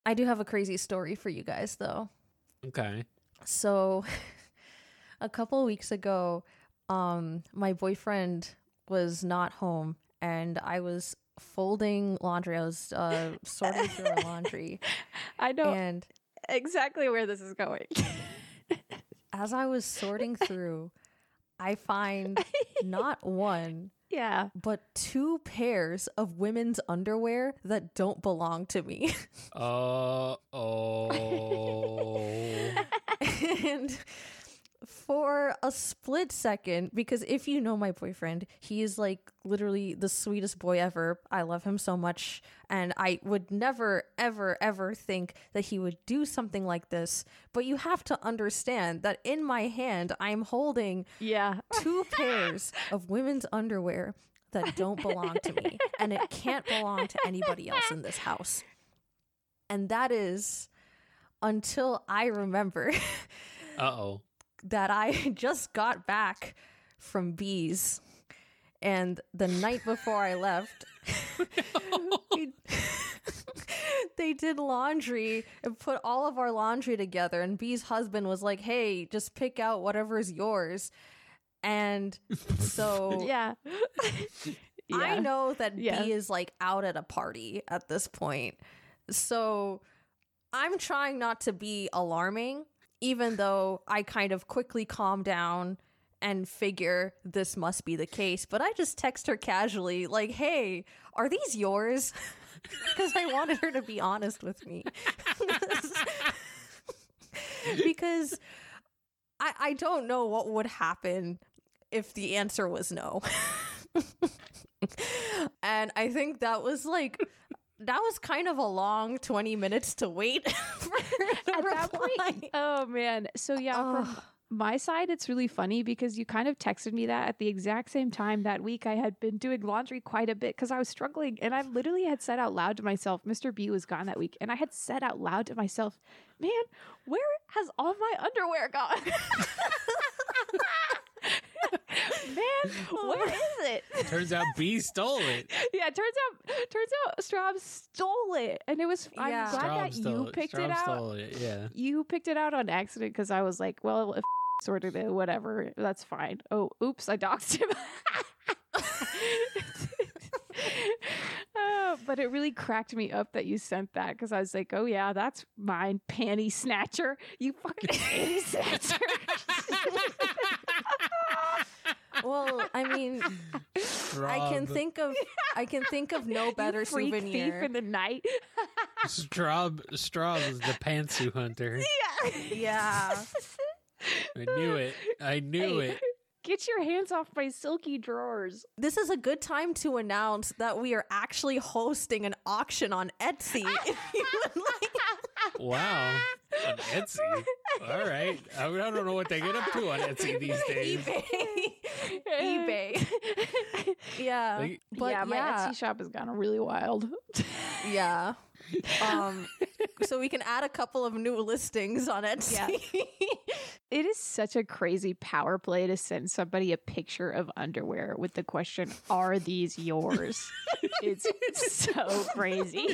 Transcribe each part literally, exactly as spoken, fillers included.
I do have a crazy story for you guys, though. Okay. So a couple of weeks ago, um, my boyfriend was not home and I was folding laundry. I was uh, sorting through our laundry. I know And exactly where this is going. as I was sorting through, I find not one, Yeah. but two pairs of women's underwear that don't belong to me. Uh oh. And for a split second, because if you know my boyfriend, he is like literally the sweetest boy ever. I love him so much. And I would never, ever, ever think that he would do something like this. But you have to understand that in my hand, I'm holding Yeah. two pairs of women's underwear that don't belong to me. And it can't belong to anybody else in this house. And that is until I remember Uh-oh. that I just got back from Bees. And the night before I left, they, they did laundry and put all of our laundry together. And Bee's husband was like, hey, just pick out whatever's yours. And so Yeah. Yeah. I know that Yeah. B is like out at a party at this point. So I'm trying not to be alarming, even though I kind of quickly calm down and figure this must be the case. But I just text her casually, like, hey, are these yours? Because I wanted her to be honest with me. Because I, I don't know what would happen if the answer was no. And I think that was like, that was kind of a long twenty minutes to wait for the At that reply. point, oh man. So yeah, from Ugh. my side, it's really funny because you kind of texted me that at the exact same time that week. I had been doing laundry quite a bit because I was struggling, and I literally had said out loud to myself, Mister B was gone that week, and I had said out loud to myself, man, where has all my underwear gone? Man, where is it? Turns out B stole it. Yeah, it turns out turns out Straub stole it, and it was. I'm Yeah. glad Straub that stole you picked Straub it out. Stole it. Yeah. You picked it out on accident because I was like, well, if sorted it, whatever, that's fine. Oh, oops, I doxed him. Uh, but it really cracked me up that you sent that because I was like, oh yeah, that's mine, panty snatcher. You fucking panty snatcher. Well, I mean, I can Straub. think of I can think of no better You freak souvenir. thief in the night. Straub Straub is the pantsuit hunter. Yeah. I knew it. I knew Hey, it. Get your hands off my silky drawers. This is a good time to announce that we are actually hosting an auction on Etsy. If you would like. Wow. On Etsy. All right. I, I don't know what they get up to on Etsy these days. eBay. eBay. Yeah. Like- But yeah, my yeah. Etsy shop has gone really wild. Yeah. Um so we can add a couple of new listings on Etsy. It is such a crazy power play to send somebody a picture of underwear with the question, are these yours? It's so crazy.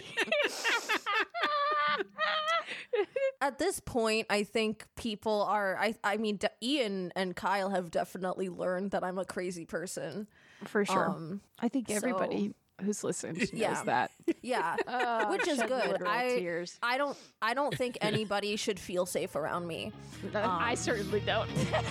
At this point, I think people are I I mean De- Ian and Kyle have definitely learned that I'm a crazy person. For sure. Um I think so- everybody who's listened knows Yeah. that. yeah. Oh, Which is shed good. literal I tears. I don't I don't think anybody should feel safe around me. I certainly don't.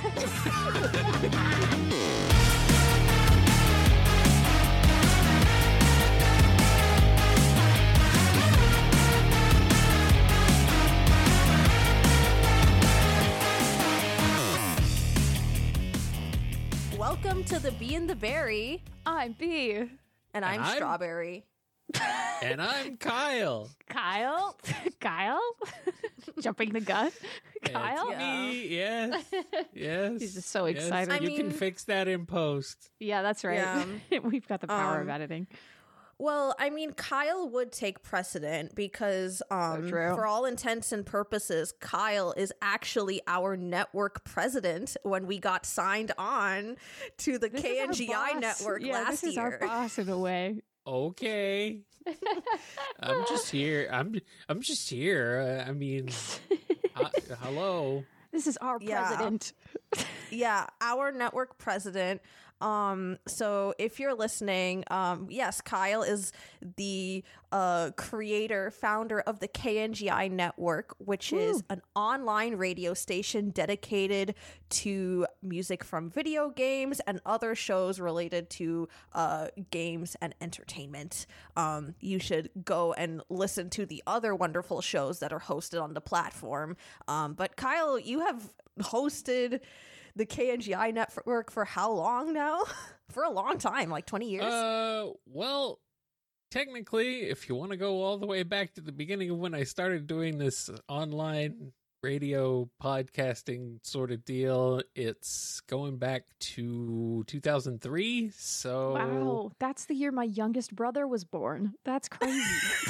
Welcome to the Bee and the Berry, I'm B. and I'm I'm- Strawberry. And I'm Kyle. Kyle? Kyle? Jumping the gun? Kyle? It's me. Yes. Yes. He's just so Yes. excited. I you mean- can fix that in post. Yeah, that's right. Yeah. We've got the power of Um, editing. Well, I mean, Kyle would take precedent because, um, true. for all intents and purposes, Kyle is actually our network president when we got signed on to the This is K our N G I boss. network yeah, last this is year. our boss in a way. Okay. I'm just here. I'm I'm just here. Uh, I mean, uh, hello. This is our Yeah. president. Yeah, our network president. Um, so if you're listening, um, yes, Kyle is the uh, creator, founder of the K N G I network, which Woo. is an online radio station dedicated to music from video games and other shows related to uh, games and entertainment. Um, you should go and listen to the other wonderful shows that are hosted on the platform. Um, but Kyle, you have hosted the K N G I network for how long now? For a long time, like twenty years. Uh, well, technically, if you want to go all the way back to the beginning of when I started doing this online radio podcasting sort of deal, it's going back to two thousand three. So Wow, that's the year my youngest brother was born. That's crazy.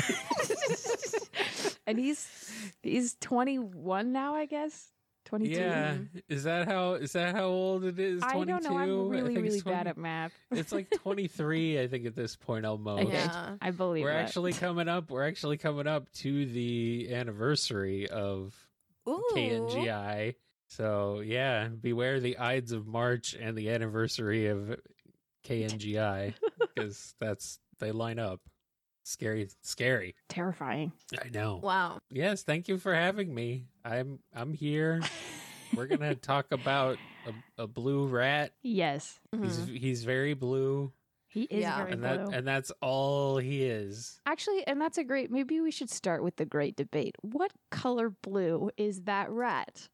And he's he's twenty-one now, I guess. twenty-two. yeah, is that how is that how old it is? I don't know. I'm twenty-two? I really, think it's really bad twenty at math. It's like twenty-three, I think, at this point almost. Okay. Yeah. I believe We're that. actually coming up. We're actually coming up to the anniversary of Ooh. K N G I. So yeah, beware the Ides of March and the anniversary of K N G I because that's they line up. Scary, scary. Terrifying. I know. Wow. Yes, thank you for having me. I'm I'm here. We're gonna talk about a, a blue rat. Yes, He's Mhm. he's very blue, he is Yeah. very and blue. that and that's all he is. Actually, and that's a great. Maybe we should start with the great debate. What color blue is that rat?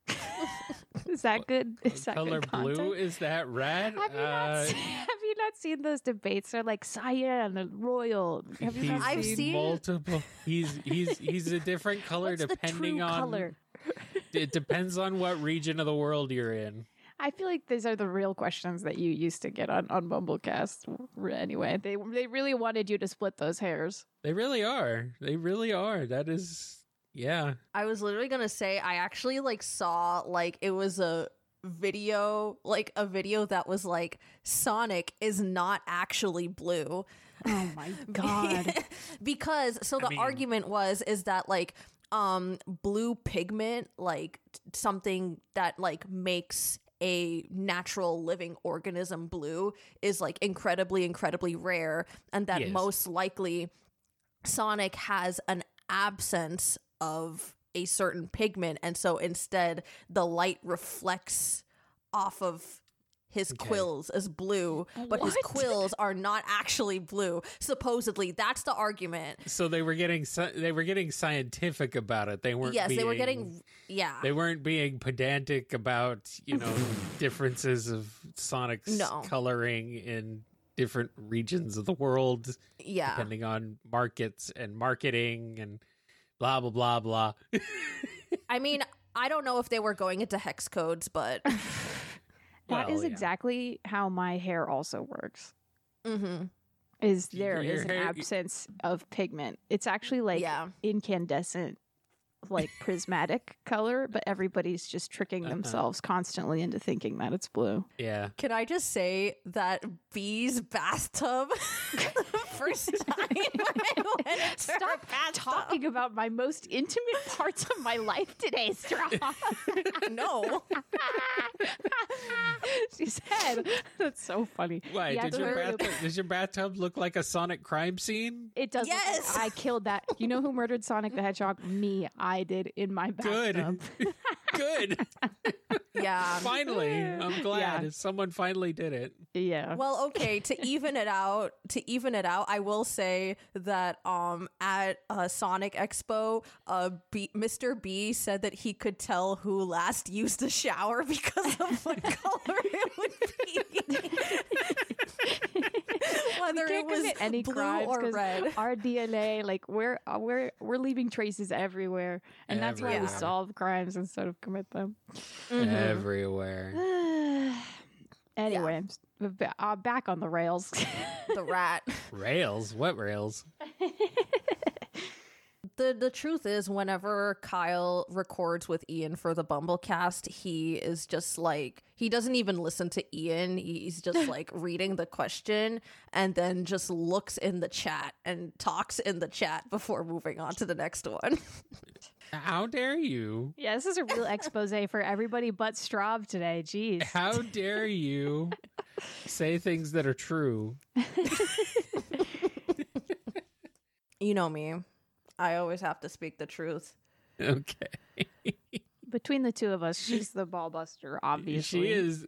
Is that good? Is that Color good blue content? is that rat? Have you, not Uh, seen, have you not seen those debates? They're like cyan and royal. Have you not he's I've seen? seen- multiple. He's he's he's a different color What's the depending true on. color? It depends on what region of the world you're in. I feel like these are the real questions that you used to get on on Bumblecast. Anyway, they they really wanted you to split those hairs. They really are. They really are. That is. Yeah. I was literally gonna say I actually like saw like it was a video like a video that was like Sonic is not actually blue. Oh my god! Because so I the mean- argument was is that like um blue pigment like t- something that like makes a natural living organism blue is like incredibly incredibly rare, and that Yes. most likely Sonic has an absence of a certain pigment, and so instead the light reflects off of his Okay. quills as blue, but his What? quills are not actually blue. Supposedly, that's the argument. So they were getting sci- they were getting scientific about it. They weren't. Yes, they were being- getting yeah. They weren't being pedantic about, you know, differences of Sonic's No. coloring in different regions of the world, yeah. depending on markets and marketing and blah blah blah blah. I mean, I don't know if they were going into hex codes, but That is Well, yeah. exactly how my hair also works. hmm Is there Your is an hair- absence of pigment. It's actually like yeah. incandescent, like prismatic color, but everybody's just tricking Uh-huh. themselves constantly into thinking that it's blue. Yeah. Can I just say that Bee's bathtub the first time I went into her Stop bathtub. talking about my most intimate parts of my life today, Straw. No. She said, "That's so funny." Why Yeah, did your the- bathtub, does your bathtub look like a Sonic crime scene? It does. look like Yes! I killed that. You know who murdered Sonic the Hedgehog? Me. I did in my bathtub. Good. Good. Yeah. Finally, I'm glad Yeah. someone finally did it. Yeah. Well, okay, to even it out, to even it out, I will say that um at uh, Sonic Expo, uh B- Mister B said that he could tell who last used a shower because of what color it would be. Whether We it can't was commit any blue crimes or 'cause red. our D N A, like we're uh, we're we're leaving traces everywhere, and that's why we Everywhere. solve crimes instead of commit them. Mhm. Everywhere. Anyway, ba- uh, back on the rails. The rat. Rails? What rails? the the truth is, whenever Kyle records with Ian for the Bumblecast, he is just like, he doesn't even listen to Ian. He's just like reading the question and then just looks in the chat and talks in the chat before moving on to the next one. How dare you? Yeah, this is a real expose for everybody but Straub today. Jeez. How dare you say things that are true? You know me. I always have to speak the truth. Okay. Between the two of us, she's the ball buster, obviously. She is.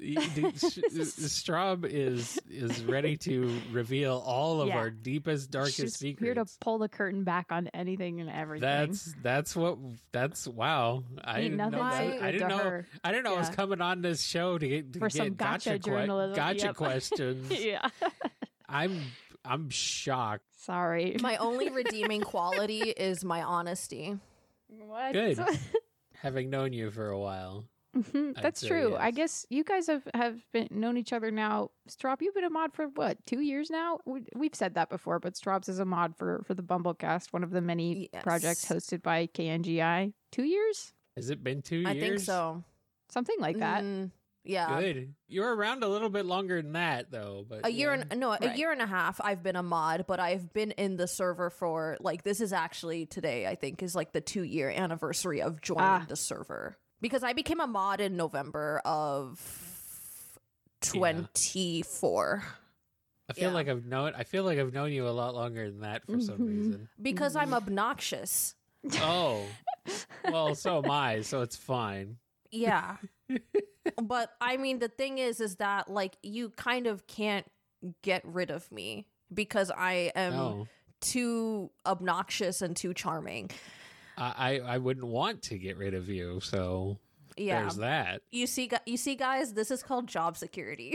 Straub is is ready to reveal all of Yeah. our deepest, darkest She's secrets. here to pull the curtain back on anything and everything. That's that's what that's wow. I Ain't didn't know nothing that. sacred I didn't to know. her. I didn't know I was Yeah. coming on this show to get to For get some gotcha gotcha que- journalism. gotcha Yep. questions. yeah. I'm I'm shocked. Sorry. My only redeeming quality is my honesty. What? Good. Having known you for a while. Mhm, I'd That's say true. I yes. guess you guys have, have been known each other now. Straub, you've been a mod for what, two years now? We, we've said that before, but Straub's is a mod for, for the Bumblecast, one of the many Yes. projects hosted by K N G I. Two years? Has it been two I years? think so. Something like that. Mm, yeah. Good. You're around a little bit longer than that, though. But A year yeah. and no, a Right. year and a half I've been a mod, but I've been in the server for like, this is actually today, I think, is like the two year anniversary of joining Ah. the server. Because I became a mod in November of Yeah. twenty-four. I feel yeah. like I've known. I feel like I've known you a lot longer than that for some Mhm. reason. Because I'm obnoxious. Oh, well, so am I. So it's fine. Yeah. But I mean, the thing is, is that like you kind of can't get rid of me because I am No, too obnoxious and too charming. I, I I wouldn't want to get rid of you. So Yeah. there's that. You see, gu- you see, guys, this is called job security.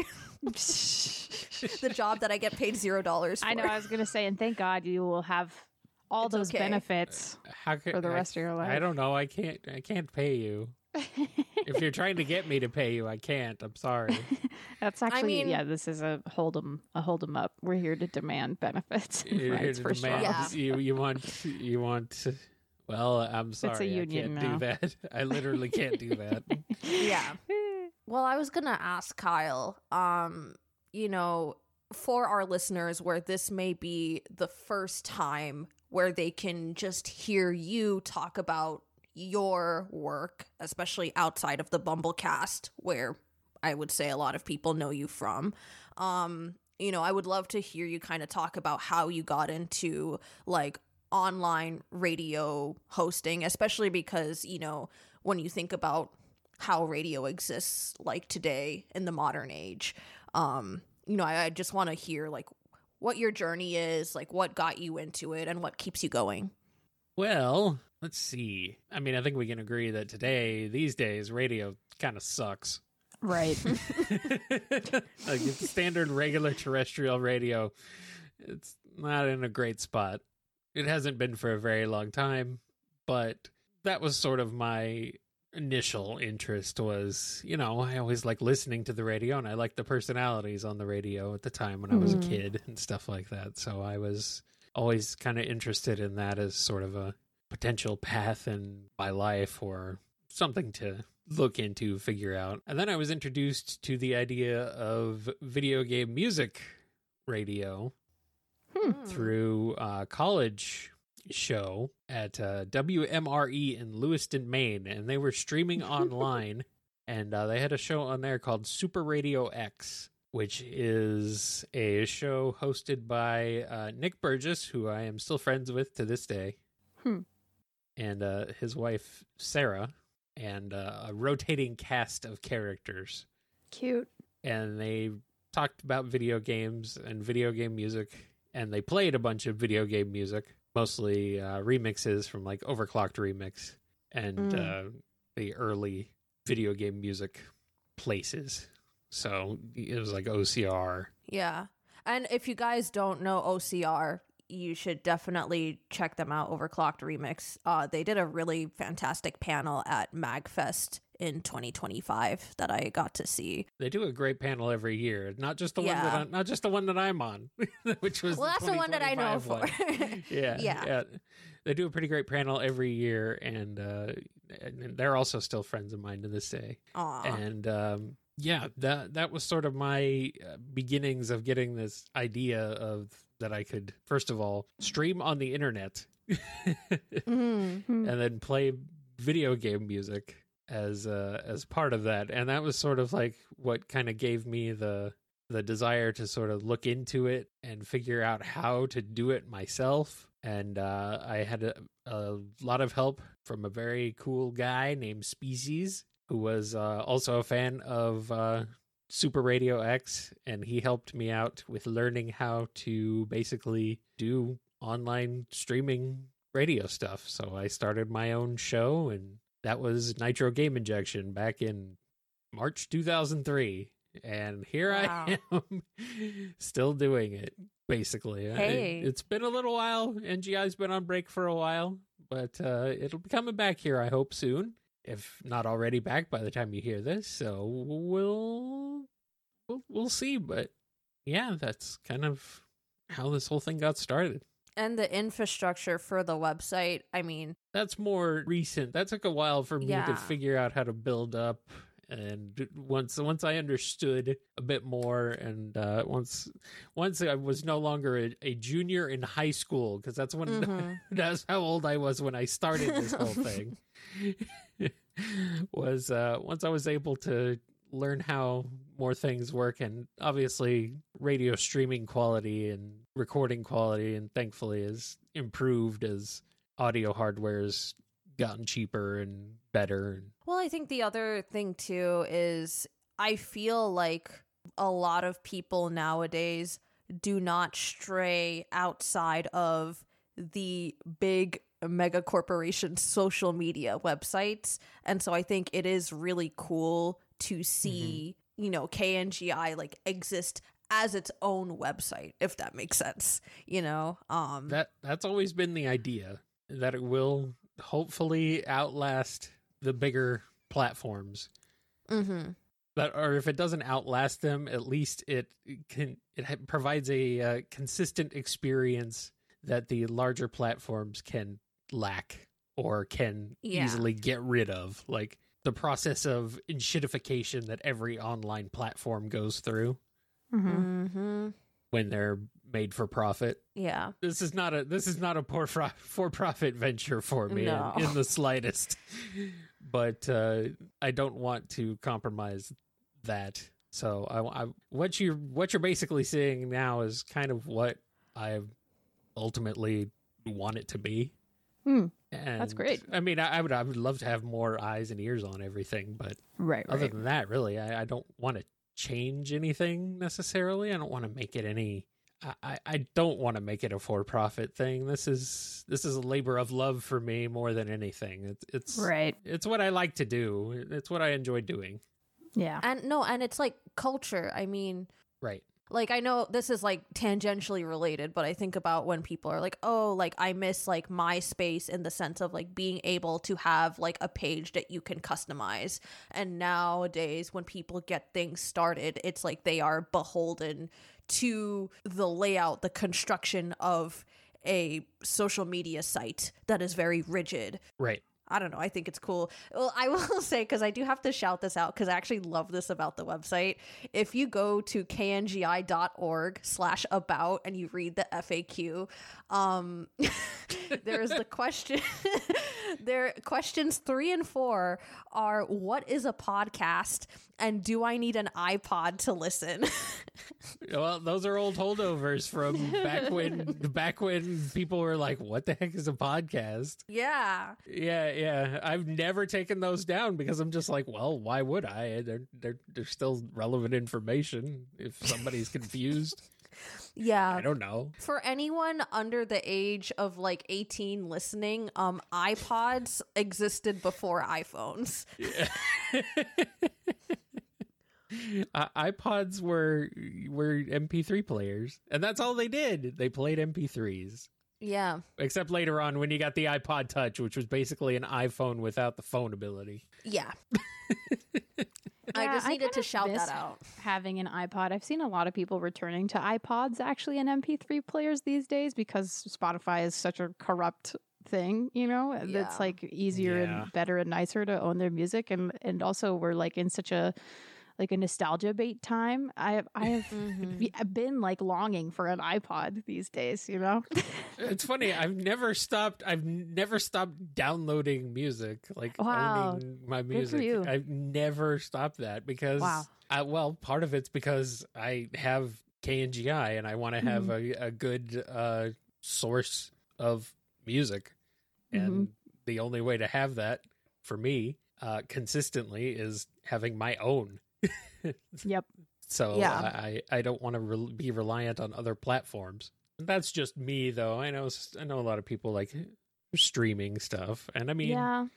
The job that I get paid zero dollars for. I know, I was going to say, and thank God you will have all It's those okay. benefits How could for the I- rest of your life. I don't know. I can't. I can't pay you. If you're trying to get me to pay you, I can't. I'm sorry. That's actually, mean- yeah, this is a hold 'em, a hold 'em up. We're here to demand benefits and You're here rights to for demand- Yeah. You you want you want. Well, I'm sorry. union I can't now. do that. I literally can't do that. Yeah. Well, I was gonna ask Kyle, um, you know, for our listeners where this may be the first time where they can just hear you talk about your work, especially outside of the Bumblecast, where I would say a lot of people know you from. Um, you know, I would love to hear you kind of talk about how you got into like online radio hosting, especially because, you know, when you think about how radio exists like today in the modern age, um, you know, I, I just want to hear like what your journey is, like what got you into it and what keeps you going. Well, let's see. I mean, I think we can agree that today, these days, radio kind of sucks. Right. Like it's standard regular terrestrial radio, it's not in a great spot. It hasn't been for a very long time, but that was sort of my initial interest was, you know, I always like listening to the radio and I liked the personalities on the radio at the time when I was Mhm. a kid and stuff like that. So I was always kind of interested in that as sort of a potential path in my life or something to look into, figure out. And then I was introduced to the idea of video game music radio Hmm. through a college show at uh, W M R E in Lewiston, Maine, and they were streaming online, and uh, they had a show on there called Super Radio X, which is a show hosted by uh, Nick Burgess, who I am still friends with to this day, Hmm. and uh, his wife Sarah, and uh, a rotating cast of characters, Cute. and they talked about video games and video game music. And they played a bunch of video game music, mostly uh, remixes from like Overclocked Remix and Mm. uh, the early video game music places. So it was like O C R. Yeah. And if you guys don't know O C R, you should definitely check them out, Overclocked Remix. Uh, they did a really fantastic panel at MagFest in twenty twenty-five that I got to see. They do a great panel every year, not just the Yeah. one that I'm, not just the one that I'm on, which was Well, the that's the one that I know for. one. yeah, Yeah. yeah, they do a pretty great panel every year, and uh, and they're also still friends of mine to this day. Aw. And um, yeah, that that was sort of my uh, beginnings of getting this idea of that I could first of all stream on the internet, Mhm. Hmm. and then play video game music as uh, as part of that. And that was sort of like what kind of gave me the the desire to sort of look into it and figure out how to do it myself. And uh, I had a, a lot of help from a very cool guy named Species, who was uh, also a fan of uh, Super Radio X, and he helped me out with learning how to basically do online streaming radio stuff. So I started my own show, and that was Nitro Game Injection back in March two thousand three. And here Wow. I am still doing it, basically. Hey. It, it's been a little while. N G I's been on break for a while, but uh, it'll be coming back here, I hope, soon. If not already back by the time you hear this. So we'll we'll, we'll see. But yeah, that's kind of how this whole thing got started. And the infrastructure for the website, I mean, That's more recent. That took a while for me Yeah. to figure out how to build up. And once once I understood a bit more, and uh, once once I was no longer a, a junior in high school, because that's when Mhm. that's how old I was when I started this whole thing. was uh, once I was able to learn how more things work, and obviously radio streaming quality and recording quality, and thankfully has improved as audio hardware's gotten cheaper and better. Well, I think the other thing too is I feel like a lot of people nowadays do not stray outside of the big mega corporation social media websites. And so I think it is really cool to see, you know, K N G I like exist as its own website, if that makes sense, you know? Um That that's always been the idea, that it will hopefully outlast the bigger platforms. mhm. That, or if it doesn't outlast them, at least it can it ha- provides a uh, consistent experience that the larger platforms can lack or can Yeah. easily get rid of, like the process of enshittification that every online platform goes through Mhm. Mhm. when they're made for profit. Yeah. This is not a this is not a poor fro- for profit venture for me No. in, in the slightest. But uh, I don't want to compromise that. So I, I what you what you're basically seeing now is kind of what I ultimately want it to be. Hmm. And That's great. I mean, I, I would I would love to have more eyes and ears on everything, but Right, other right. than that, really, I, I don't want to change anything necessarily. I don't want to make it any. I, I don't want to make it a for-profit thing. This is this is a labor of love for me more than anything. It's it's Right. it's what I like to do. It's what I enjoy doing. Yeah. And no, and it's like culture. I mean, Right. like I know this is like tangentially related, but I think about when people are like, "Oh, like I miss like MySpace in the sense of like being able to have like a page that you can customize." And nowadays when people get things started, it's like they are beholden to the layout, the construction of a social media site that is very rigid. Right. I don't know. I think it's cool. Well, I will say, because I do have to shout this out, because I actually love this about the website. If you go to kngi.org slash about and you read the F A Q, um, there's the question. There, questions three and four are: what is a podcast, and do I need an iPod to listen? Well, those are old holdovers from back when back when people were like, "What the heck is a podcast?" Yeah. Yeah, yeah. I've never taken those down because I'm just like, well, why would I? They're they're they're still relevant information if somebody's confused. Yeah. I don't know. For anyone under the age of like eighteen listening, um, iPods existed before iPhones. Yeah. uh, iPods were were M P three players, and that's all they did. They played M P threes. Yeah. Except later on when you got the iPod Touch, which was basically an iPhone without the phone ability. Yeah. I Yeah, just I needed kind to of shout miss that out. Having an iPod. I've seen a lot of people returning to iPods actually in M P three players these days because Spotify is such a corrupt thing, you know? Yeah. It's like easier Yeah. and better and nicer to own their music, and and also we're like in such a like a nostalgia bait time. I have I have Mhm. be- I've been like longing for an iPod these days, you know? It's funny. I've never stopped. I've never stopped downloading music, like Wow. owning my for music. you. I've never stopped that because, Wow. I, well, part of it's because I have K N G I and I want to have Mm-hmm. a, a good uh, source of music, Mm-hmm. and the only way to have that for me uh, consistently is having my own. Yep. So Yeah. I, I don't want to re- be reliant on other platforms. That's just me, though. I know I know a lot of people like streaming stuff, and I mean, Yeah.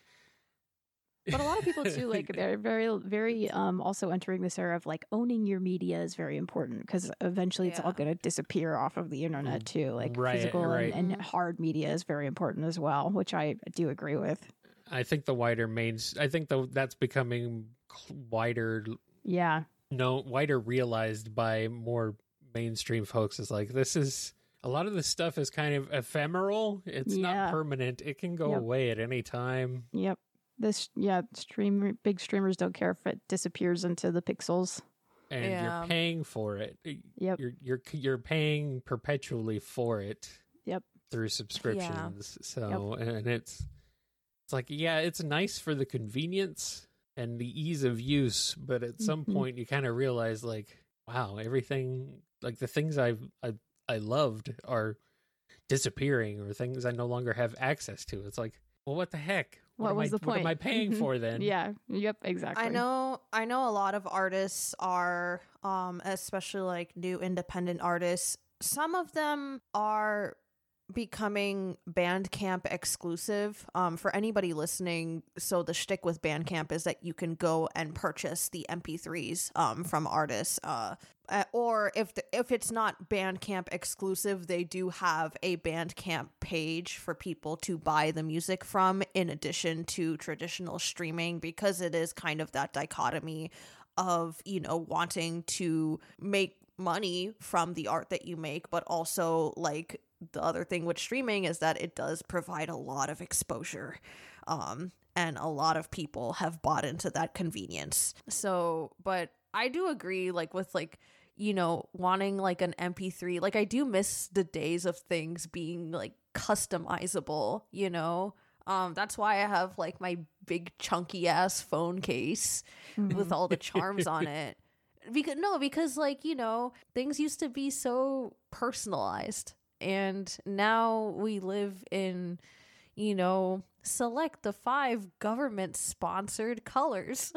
But a lot of people too, like they're very, very um also entering this era of like owning your media is very important because eventually it's all Yeah. going to disappear off of the internet too. Like Right, physical right. and, and Mhm. hard media is very important as well, which I do agree with. I think the wider mains. I think though that's becoming wider, Yeah. no, wider realized by more mainstream folks. Is like this is a lot of this stuff is kind of ephemeral. It's Yeah. not permanent. It can go Yep. away at any time. Yep. This yeah, stream big streamers don't care if it disappears into the pixels. And Yeah. you're paying for it. Yep. You're you're you're paying perpetually for it. Yep. Through subscriptions. So and it's it's like, yeah, it's nice for the convenience and the ease of use, but at some Mhm. point you kind of realize like, wow, everything like the things I've I I loved are disappearing, or things I no longer have access to. It's like, well, what the heck? What am was I, the What am I point? paying Mhm. for then? Yeah. Yep. Exactly. I know I know a lot of artists are um especially like new independent artists. Some of them are becoming Bandcamp exclusive. Um for anybody listening, so the shtick with Bandcamp is that you can go and purchase the M P threes um from artists. Uh uh, or if the, if it's not Bandcamp exclusive, they do have a Bandcamp page for people to buy the music from, in addition to traditional streaming, because it is kind of that dichotomy of, you know, wanting to make money from the art that you make, but also like the other thing with streaming is that it does provide a lot of exposure. Um, and a lot of people have bought into that convenience. So, but I do agree, like, with like, you know, wanting like an M P three. Like, I do miss the days of things being like customizable, you know? Um, that's why I have like my big chunky ass phone case with all the charms on it. Because no, because like, you know, things used to be so personalized, and now we live in, you know, select the five government sponsored colors.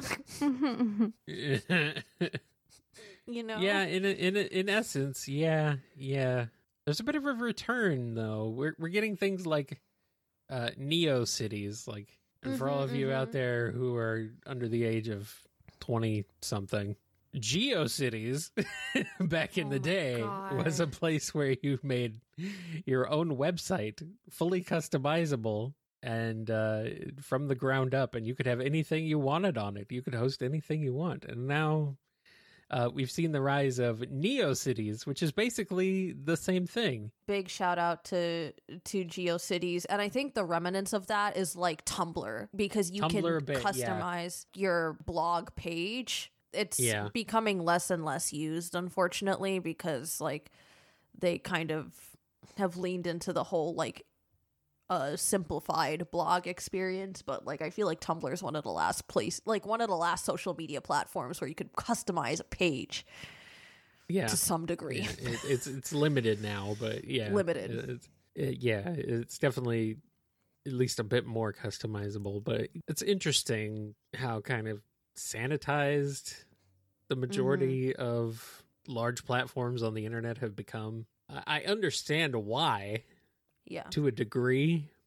You know? Yeah, in a, in a, in essence, yeah, yeah. There's a bit of a return though. We're we're getting things like uh, Neo Cities, like, and for Mhm, all of you out mhm. there who are under the age of twenty something, GeoCities back in Oh the my day was a God. place where you made your own website, fully customizable and uh, from the ground up, and you could have anything you wanted on it. You could host anything you want, and now. Uh, we've seen the rise of NeoCities, which is basically the same thing. Big shout out to to GeoCities, and I think the remnants of that is like Tumblr, because you Tumblr a can bit, yeah. customize your blog page. It's Yeah. becoming less and less used, unfortunately, because like they kind of have leaned into the whole like uh simplified blog experience. But like I feel like Tumblr is one of the last place like one of the last social media platforms where you could customize a page Yeah, to some degree. Yeah, it, it's it's limited now, but yeah, Limited. It's, it, yeah, it's definitely at least a bit more customizable. But it's interesting how kind of sanitized the majority of large platforms on the internet have become. I I understand why Yeah. to a degree,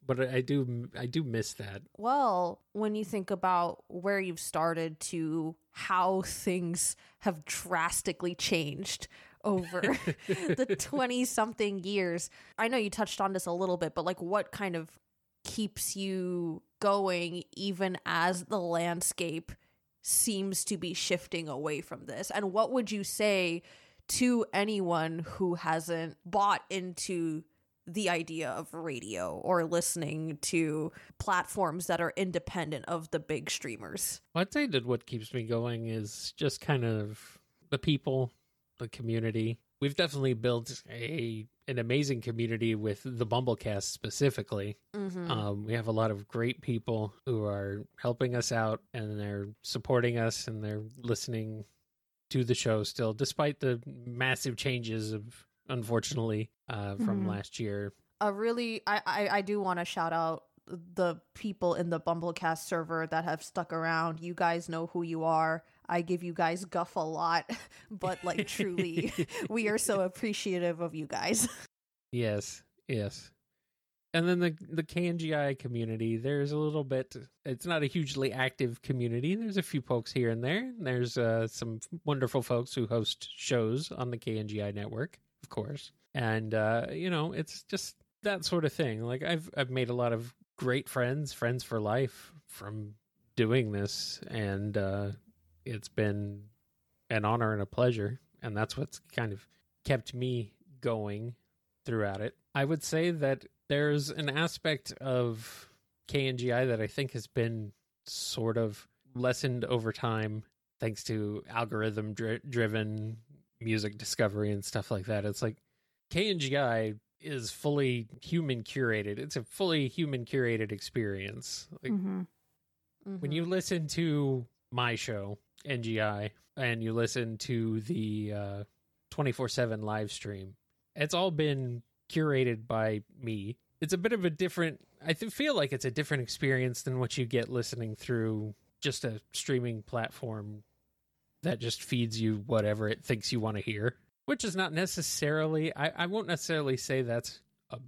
but I do I do miss that. Well, when you think about where you've started to how things have drastically changed over the twenty-something years. I know you touched on this a little bit, but like what kind of keeps you going even as the landscape seems to be shifting away from this? And what would you say to anyone who hasn't bought into the idea of radio or listening to platforms that are independent of the big streamers? Well, I'd say that what keeps me going is just kind of the people, the community. We've definitely built a an amazing community with the Bumblecast specifically. Mm-hmm. Um, we have a lot of great people who are helping us out, and they're supporting us, and they're listening to the show still, despite the massive changes of, unfortunately, uh, from Mhm. last year. A really, I, I, I do want to shout out the people in the Bumblecast server that have stuck around. You guys know who you are. I give you guys guff a lot, but like truly, we are so appreciative of you guys. Yes, yes. And then the the K N G I community, there's a little bit, it's not a hugely active community. There's a few folks here and there. There's uh, some wonderful folks who host shows on the K N G I network, of course. And, uh, you know, it's just that sort of thing. Like I've I've made a lot of great friends, friends for life from doing this. And uh, it's been an honor and a pleasure. And that's what's kind of kept me going throughout it. I would say that there's an aspect of K N G I that I think has been sort of lessened over time thanks to algorithm dri- driven music discovery and stuff like that. It's like K N G I is fully human curated. It's a fully human curated experience. Like Mm-hmm. when you listen to my show, N G I, and you listen to the uh, twenty-four seven live stream, it's all been curated by me. It's a bit of a different, I th- feel like it's a different experience than what you get listening through just a streaming platform that just feeds you whatever it thinks you want to hear, which is not necessarily, I, I won't necessarily say that's a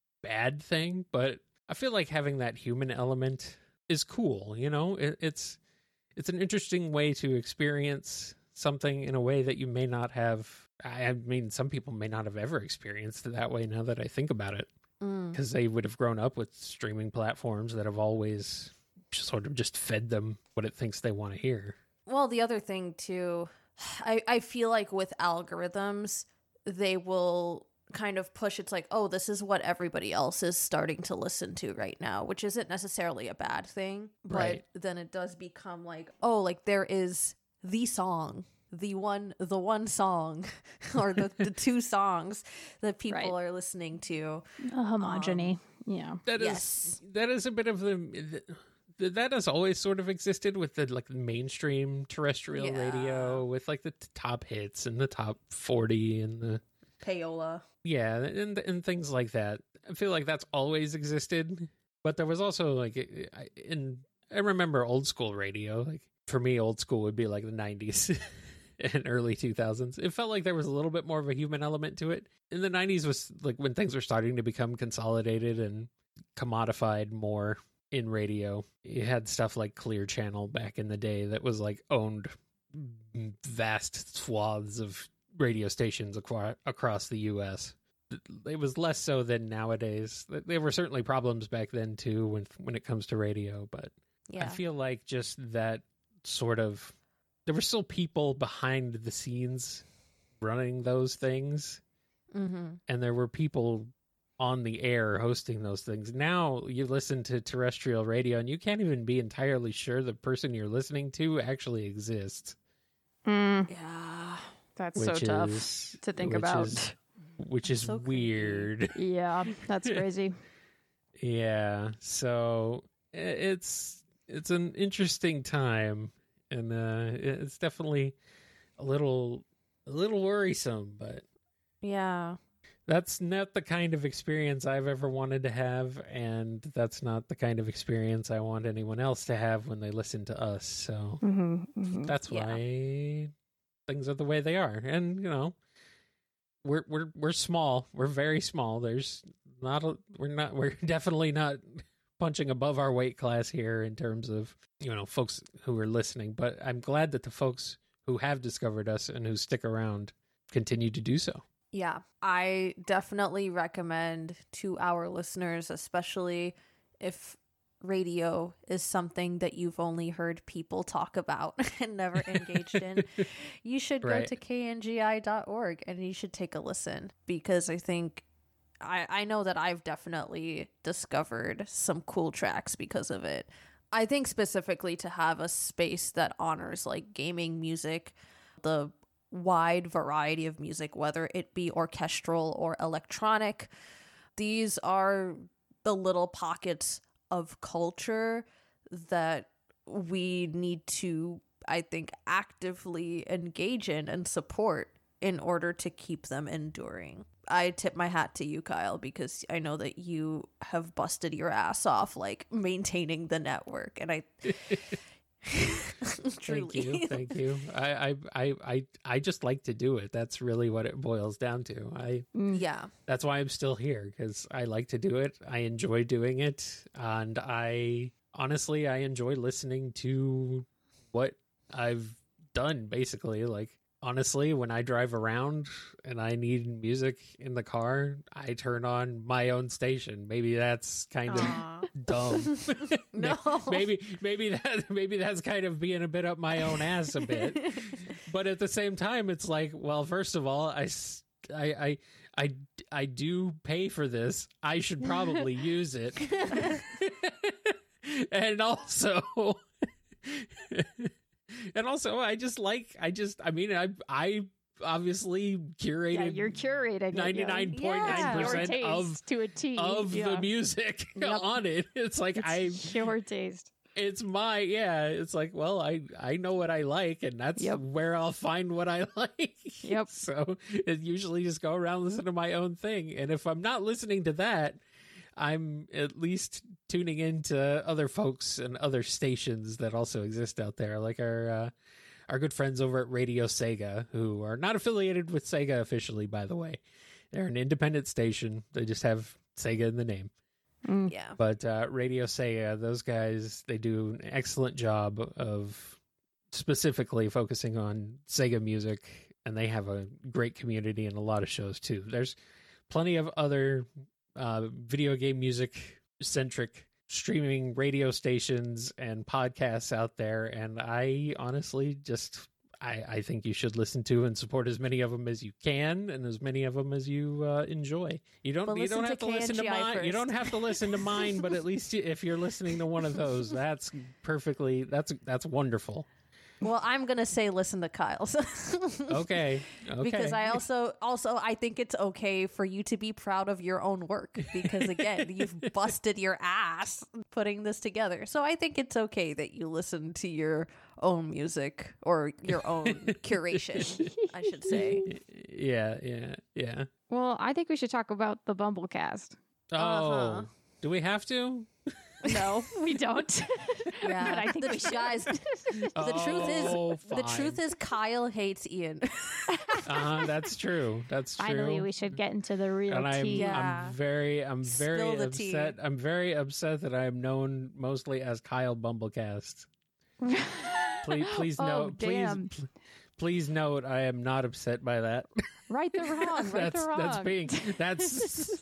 bad thing, but I feel like having that human element is cool. You know, it, it's, it's an interesting way to experience something in a way that you may not have. I mean, some people may not have ever experienced it that way now that I think about it, Mm. because they would have grown up with streaming platforms that have always sort of just fed them what it thinks they want to hear. Well, the other thing too, I, I feel like with algorithms, they will kind of push, it's like, oh, this is what everybody else is starting to listen to right now, which isn't necessarily a bad thing. But Right. then it does become like, oh, like there is the song, the one, the one song or the, the two songs that people Right. are listening to. A homogeny. yeah. That is Yes. that is a bit of the, the that has always sort of existed with the like mainstream terrestrial Yeah. radio, with like the t- top hits and the top forty and the Payola. yeah and and things like that. I feel like that's always existed, but there was also like I- in I remember old school radio. Like for me, old school would be like the nineties. And early two thousands. It felt like there was a little bit more of a human element to it. In the nineties was like when things were starting to become consolidated and commodified more in radio. You had stuff like Clear Channel back in the day that was like owned vast swaths of radio stations acro- across the U S. It was less so than nowadays. There were certainly problems back then too when when it comes to radio, but Yeah. I feel like just that sort of, there were still people behind the scenes running those things, Mm-hmm. and there were people on the air hosting those things. Now you listen to terrestrial radio and you can't even be entirely sure the person you're listening to actually exists. Mm, Yeah. that's Which so tough is, to think which about. is- which is So creepy. weird. Yeah, that's crazy. Yeah, so i- it's it's an interesting time, and uh, it's definitely a little a little worrisome, but Yeah. that's not the kind of experience I've ever wanted to have, and that's not the kind of experience I want anyone else to have when they listen to us. So Mm-hmm, mm-hmm. that's Yeah. why things are the way they are, and you know, we're we're we're small. We're very small. There's not a, we're not we're definitely not punching above our weight class here in terms of, you know, folks who are listening, but I'm glad that the folks who have discovered us and who stick around continue to do so. Yeah, I definitely recommend to our listeners, especially if radio is something that you've only heard people talk about and never engaged in, you should go Right. to K N G I dot org and you should take a listen, because I think I, I know that I've definitely discovered some cool tracks because of it. I think specifically to have a space that honors like gaming music, the wide variety of music, whether it be orchestral or electronic, these are the little pockets of culture that we need to, I think, actively engage in and support in order to keep them enduring. I tip my hat to you, Kyle, because I know that you have busted your ass off like maintaining the network, and I Thank you, thank you. I, I I I I just like to do it. That's really what it boils down to. I yeah. That's why I'm still here, because I like to do it. I enjoy doing it, and I honestly I enjoy listening to what I've done. Basically, like honestly, when I drive around and I need music in the car, I turn on my own station. Maybe that's kind of Aw. dumb. No. maybe maybe that maybe that's kind of being a bit up my own ass a bit. But at the same time, it's like, well, first of all, I s- I I I, I do pay for this. I should probably use it. And also and also I just like I just I mean I I obviously curated Yeah, you're curating ninety-nine point nine percent your of taste to a T of yeah. the music Yep. on it. It's like It's I your taste. it's my yeah it's like, well, i i know what I like, and that's Yep. where I'll find what I like. Yep. So it usually just go around, listen to my own thing, and if I'm not listening to that, I'm at least tuning into other folks and other stations that also exist out there, like our uh, our good friends over at Radio Sega, who are not affiliated with Sega officially, by the way. They're an independent station. They just have Sega in the name. Mm. Yeah. But uh, Radio Sega, those guys, they do an excellent job of specifically focusing on Sega music, and they have a great community and a lot of shows too. There's plenty of other uh, video game music centric streaming radio stations and podcasts out there, and I honestly just I, I think you should listen to and support as many of them as you can, and as many of them as you uh, enjoy. You don't But you don't listen have to to listen to K N G I mine. You first. don't have to listen to mine, but at least you- if you're listening to one of those, that's perfectly that's that's wonderful. Well, I'm gonna say listen to Kyle's. Okay, okay. Because I also also I think it's okay for you to be proud of your own work, because again, you've busted your ass putting this together. So I think it's okay that you listen to your own music, or your own curation, I should say. Yeah, yeah, yeah. Well, I think we should talk about the Bumblecast. Oh, Uh-huh. do we have to? No, we don't. Yeah. But I think the, we should. guys, the truth is Oh, the truth fine. is Kyle hates Ian. Uh, that's true. That's true. Finally, we should get into the real and I'm, tea. Yeah. I'm very, I'm very Spill the tea. upset. I'm very upset that I am known mostly as Kyle Bumblecast. Please, please Oh, note, please, damn. pl- please note, I am not upset by that. Right the wrong. Right that's the wrong. that's being that's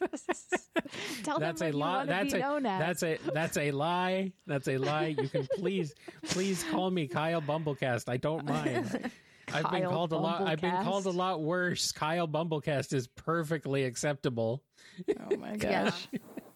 Tell that's them a what you lie. want to That's be a known as. that's a that's a lie. That's a lie. You can please please call me Kyle Bumblecast. I don't mind. I've been Kyle called a lot. I've been called a Bumblecast. lot worse. Kyle Bumblecast is perfectly acceptable. Oh my Yeah. gosh.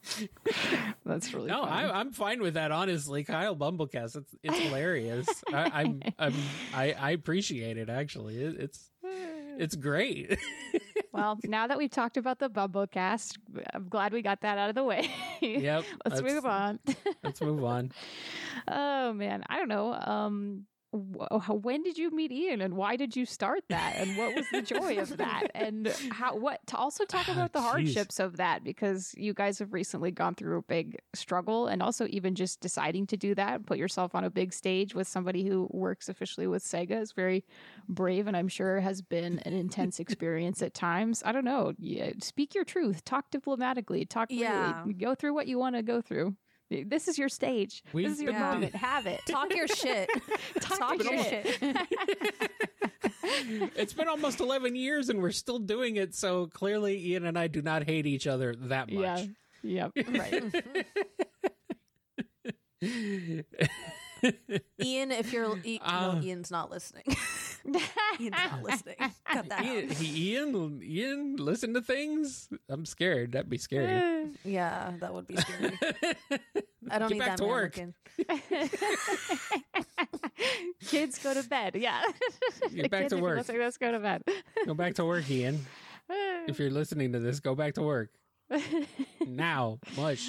That's really No, funny. I, I'm fine with that. Honestly, Kyle Bumblecast. It's it's hilarious. I, I'm I'm I, I appreciate it. Actually, it, it's it's great. Well, now that we've talked about the Bumblecast, I'm glad we got that out of the way. Yep. Let's let's- move on. Let's move on. Oh man, I don't know. Um, wh- when did you meet Ian, and why did you start that, and what was the joy of that, and how? What to also talk Ah, about the jeez. hardships of that, because you guys have recently gone through a big struggle, and also even just deciding to do that and put yourself on a big stage with somebody who works officially with Sega is very brave, and I'm sure has been an intense experience at times. I don't know. Yeah, speak your truth. Talk diplomatically. Talk. Yeah. Really, go through what you want to go through. This is your stage. We've this is your been- moment. Have it. Talk your shit. Talk Talk your your shit. It's been almost eleven years and we're still doing it, so clearly Ian and I do not hate each other that much. Yeah. Yep. Right. Ian, if you're e- Uh, no, Ian's not listening. Ian's not listening. Cut that Ian, out. he, Ian, Ian, listen to things. I'm scared. That'd be scary. Yeah, that would be scary. I don't Get need back that to man work. looking. Kids go to bed. Yeah. Get back Kids, to if you're work. listening, let's go to bed. Go back to work, Ian. If you're listening to this, go back to work now. Mush.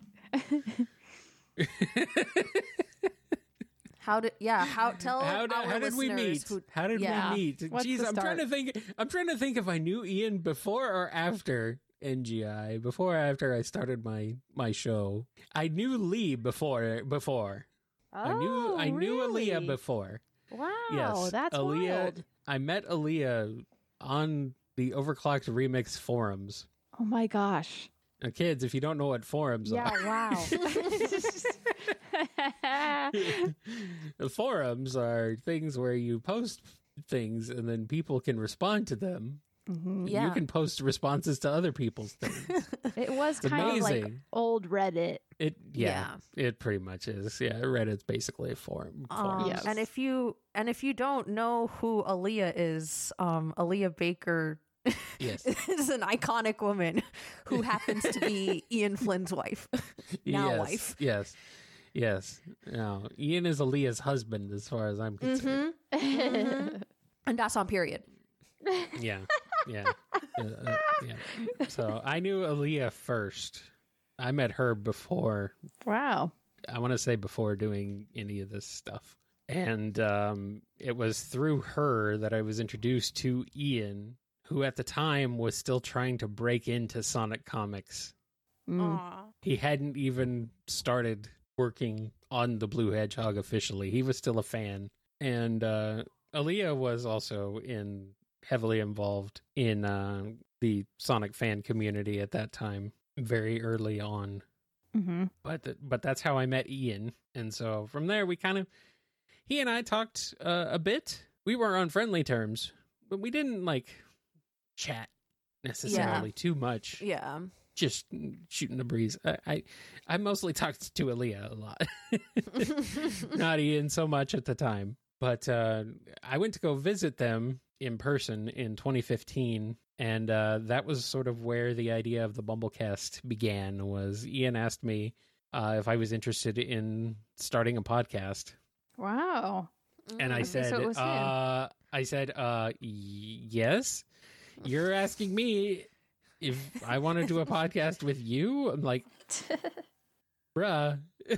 How did? Yeah. How tell How, did- our how did we listeners meet? Who, How did yeah. we meet? What's Jeez, the I'm trying to start? think. I'm trying to think if I knew Ian before or after N G I. Before or after I started my my show. I knew Lee before. Before I knew I knew Oh, really? Aaliyah before. Wow, Yes, that's Aaliyah. wild. I met Aaliyah on the Overclocked Remix forums. Oh my gosh. Now, kids, if you don't know what forums Yeah, are, wow. the forums are things where you post things and then people can respond to them. Mhm. Yeah. You can post responses to other people's things. It was It's kind of like amazing. old Reddit. It yeah, it pretty much is. Yeah, Reddit's basically a forum. Um, forums. Yes. And if you and if you don't know who Aaliyah is, um, Aaliyah Baker Yes. is an iconic woman who happens to be Ian Flynn's wife. Now yes. wife. Yes. Yes. No, Ian is Aaliyah's husband as far as I'm concerned. Mm-hmm. Mhm. And that's on period. Yeah. Yeah. Uh, uh, yeah. So I knew Aaliyah first. I met her before, Wow. I want to say before doing any of this stuff. And um, it was through her that I was introduced to Ian, who at the time was still trying to break into Sonic Comics. Mm. Aw. He hadn't even started working on the Blue Hedgehog officially. He was still a fan. And uh, Aaliyah was also in heavily involved in uh, the Sonic fan community at that time, very early on. Mm-hmm. But th- but that's how I met Ian. And so from there, we kind of, he and I talked uh, a bit. We were on friendly terms, but we didn't like chat necessarily too much. Yeah. Just shooting the breeze. I, I I mostly talked to Aaliyah a lot, not Ian so much at the time. But uh, I went to go visit them in person in twenty fifteen, and uh, that was sort of where the idea of the Bumblecast began. Was Ian asked me uh, if I was interested in starting a podcast, Wow. and I Okay, said, so it was him. uh, I said, uh, y- yes. You're asking me if I want to do a podcast with you? I'm like, bruh.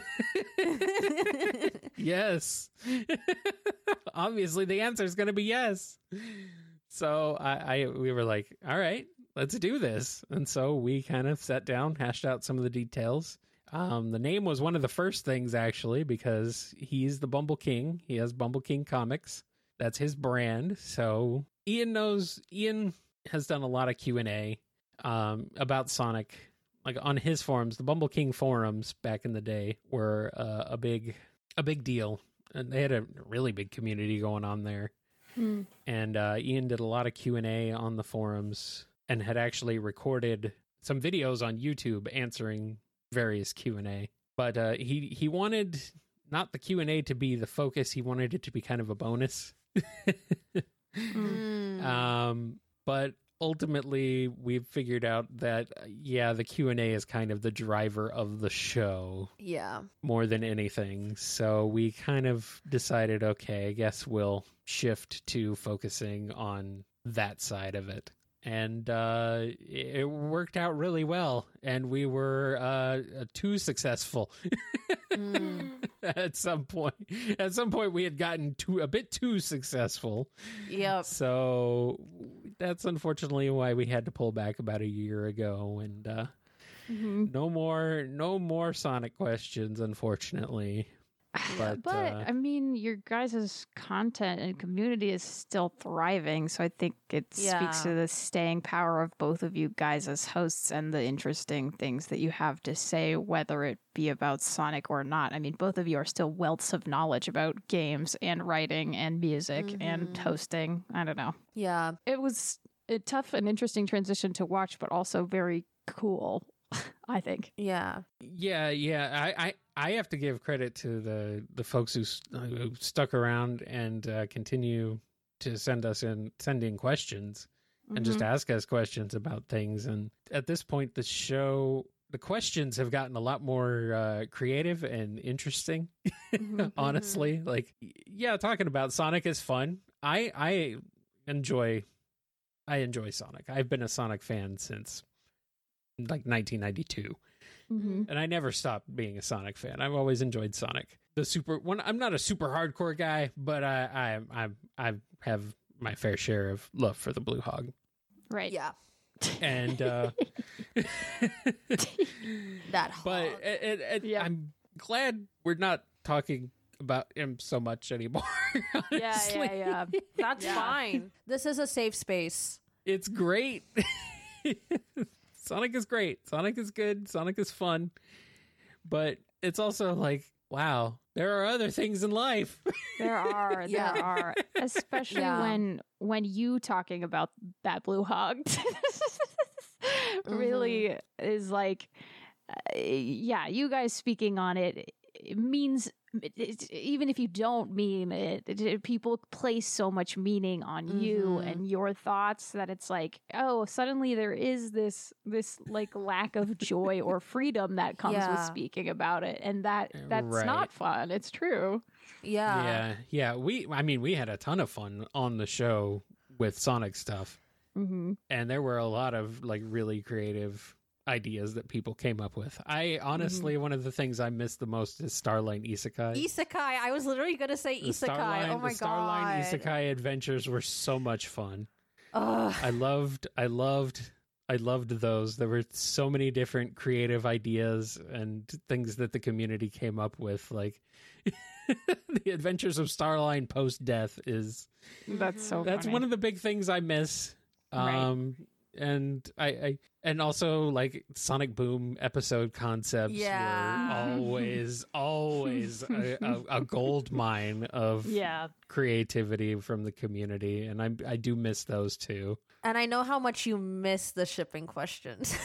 Yes. Obviously, the answer is going to be yes. So I, I, we were like, all right, let's do this. And so we kind of sat down, hashed out some of the details. Um, the name was one of the first things, actually, because he's the Bumble King. He has Bumble King Comics. That's his brand. So Ian knows, Ian has done a lot of Q and A um, about Sonic. Like on his forums, the Bumble King forums back in the day were uh, a big, a big deal. And they had a really big community going on there. Mm. And uh, Ian did a lot of Q and A on the forums and had actually recorded some videos on YouTube answering various Q and A. But uh, he he wanted not the Q and A to be the focus. He wanted it to be kind of a bonus. Mm. um, but ultimately, we've figured out that, uh, yeah, the Q and A is kind of the driver of the show Yeah. more than anything. So we kind of decided, okay, I guess we'll shift to focusing on that side of it. and uh, it worked out really well. And we were uh, too successful Mm. at some point. At some point, we had gotten too a bit too successful. Yep. So that's unfortunately why we had to pull back about a year ago, and uh, Mhm. no more, no more Sonic questions, unfortunately. But, But, uh, I mean, your guys' content and community is still thriving, so I think it speaks to Yeah. the staying power of both of you guys as hosts and the interesting things that you have to say, whether it be about Sonic or not. I mean, both of you are still wealths of knowledge about games and writing and music and Mhm. hosting. I don't know. Yeah. It was a tough and interesting transition to watch, but also very cool, I think. Yeah. Yeah, yeah. I, I, I have to give credit to the the folks who, s- who stuck around and uh, continue to send us in send in questions and just Mhm. ask us questions about things. And at this point, the show, the questions have gotten a lot more uh, creative and interesting. Mhm. Honestly, like y- yeah, talking about Sonic is fun. I I enjoy I enjoy Sonic. I've been a Sonic fan since like nineteen ninety-two. Mhm. And I never stopped being a Sonic fan. I've always enjoyed Sonic. The super one. I'm not a super hardcore guy, but I I I I have my fair share of love for the Blue Hog. Right. Yeah. And uh That but hog. it, it, it- Yeah. I'm glad we're not talking about him so much anymore. Yeah, honestly. yeah, yeah. That's Yeah. fine. This is a safe space. It's great. Sonic is great. Sonic is good. Sonic is fun. But it's also like, wow, there are other things in life. There are, Yeah. there are, especially Yeah. when when you talking about that blue hog really is like, uh, yeah, you guys speaking on it, it means it, it- even if you don't mean it, it, it- people place so much meaning on you Mhm. and your thoughts that it's like, oh, suddenly there is this this like lack of joy or freedom that comes with Yeah. speaking about it, and that that's Right. not fun. It's true. Yeah. Yeah, yeah. We, I mean, we had a ton of fun on the show with Sonic stuff, Mm-hmm. and there were a lot of like really creative ideas that people came up with. I honestly, one of the things I miss the most is Starline Isekai. Isekai. I was literally gonna say The isekai. Starline, Oh my the Starline god. Isekai adventures were so much fun. Ugh. I loved, I loved, I loved those. There were so many different creative ideas and things that the community came up with. Like the Adventures of Starline post death is That's so. that's funny. one of the big things I miss. Right. Um, and I, I and also like Sonic Boom episode concepts Yeah. were always always a, a, a gold mine of Yeah. creativity from the community, and I I do miss those too. And I know how much you miss the shipping questions.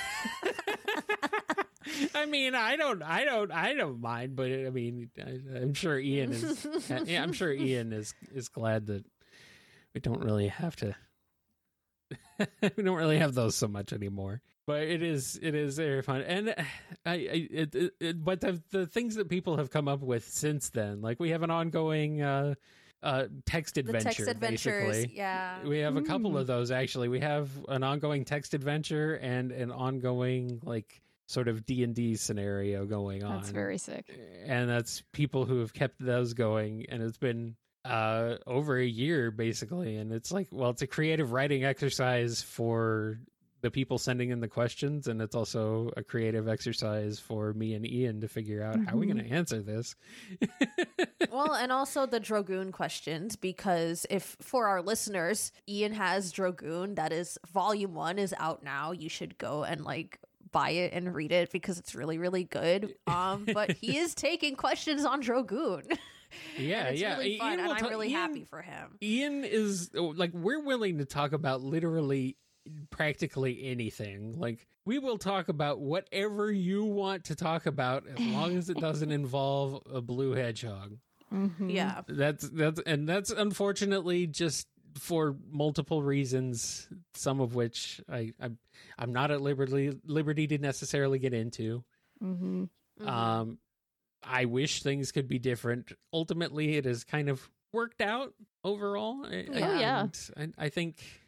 I mean, I don't, I don't, I don't mind, but I mean, I, I'm sure Ian is. yeah, I'm sure Ian is is glad that we don't really have to. we don't really have those so much anymore. But it is, it is very fun, and I, I it, it, it, but the the things that people have come up with since then, like we have an ongoing uh, uh, text the adventure, text adventures. basically. Yeah. We have a couple Mm. of those actually. We have an ongoing text adventure and an ongoing like sort of D and D scenario going on. That's very sick. And that's people who have kept those going, and it's been uh over a year basically, and it's like, well, it's a creative writing exercise for the people sending in the questions, and it's also a creative exercise for me and Ian to figure out how are we Mhm. going to answer this. Well, and also the Dragoon questions, because if for our listeners, Ian has Dragoon, that is volume one is out now. You should go and like buy it and read it because it's really, really good. Um, but he is taking questions on Dragoon. Yeah, and it's yeah. really fun, Ian and will I'm ta- really Ian- happy for him. Ian is like, we're willing to talk about literally practically anything. Like, we will talk about whatever you want to talk about as long as it doesn't involve a blue hedgehog. Mhm. Yeah. That's that's and that's unfortunately just for multiple reasons, some of which I I'm, I'm not at liberty liberty to necessarily get into. Mhm. Mhm. Um, I wish things could be different. Ultimately, it has kind of worked out overall. Oh, yeah. And I, I think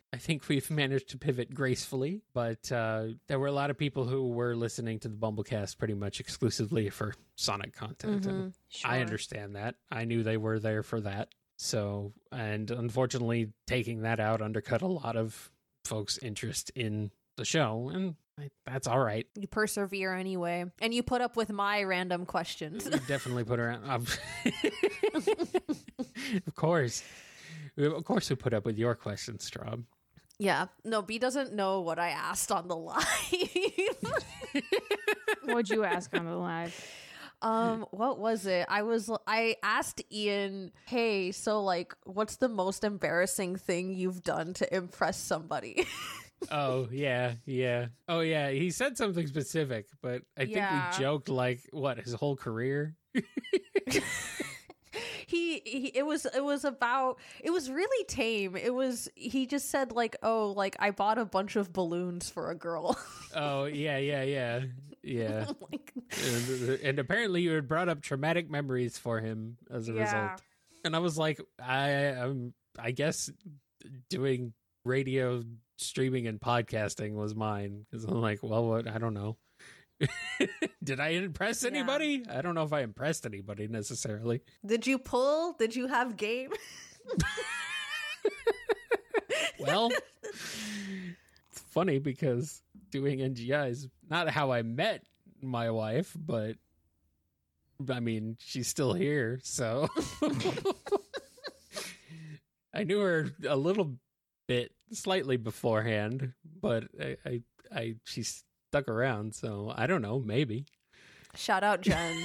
I think we've managed to pivot gracefully, but uh, there were a lot of people who were listening to the Bumblecast pretty much exclusively for Sonic content. Mm-hmm. And Sure. I understand that. I knew they were there for that. So, and unfortunately, taking that out undercut a lot of folks' interest in the show, and I, that's all right. You persevere anyway, and you put up with my random questions. We definitely put her on. Of course. Of course we put up with your questions, Straub. Yeah. No, B doesn't know what I asked on the live. What'd you ask on the live? Um, what was it? I was I asked Ian, "Hey, so like what's the most embarrassing thing you've done to impress somebody?" Oh, yeah, yeah. Oh, yeah, he said something specific, but I think Yeah. we joked like, what, his whole career? he, he it was it was about it was really tame. It was he just said like, "Oh, like I bought a bunch of balloons for a girl." Oh, yeah, yeah, yeah, yeah. Like, and, and apparently you had brought up traumatic memories for him as a Yeah. result. And I was like, I am, I guess doing radio streaming and podcasting was mine. Because I'm like, well, what? I don't know. Did I impress Yeah. anybody? I don't know if I impressed anybody necessarily. did you pull? Did you have game? Well, it's funny because doing N G I is not how I met my wife, but I mean, she's still here, so I knew her a little bit, slightly beforehand, but I, I, I she stuck around, so I don't know, maybe. Shout out Jen.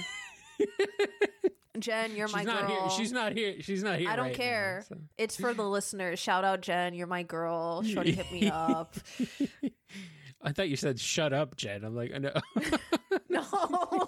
Jen, you're She's my not girl. here. She's not here. She's not here. I don't right care. now, so. It's for the listeners. Shout out Jen, you're my girl. Shorty hit me up. I thought you said "shut up, Jen." I'm like, no. No.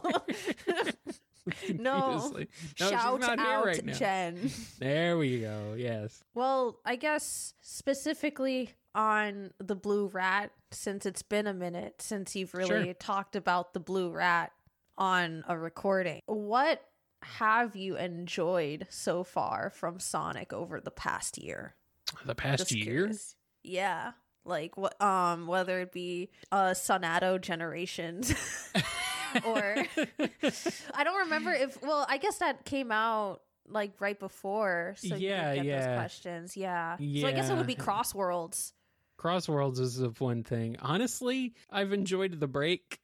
No. Confusedly. No, Shout she's not here out right now. Jen. There we go. Yes. Well, I guess specifically on the Blue Rat, since it's been a minute since you've really Sure. talked about the Blue Rat on a recording. What have you enjoyed so far from Sonic over the past year? The past Just year. curious. Yeah. Like what um whether it be uh Sonato Generations or I don't remember if well, I guess that came out like right before, so Yeah, you could get yeah. those questions. Yeah. So I guess it would be Yeah. Crossworlds. Crossworlds is the one thing. Honestly, I've enjoyed the break.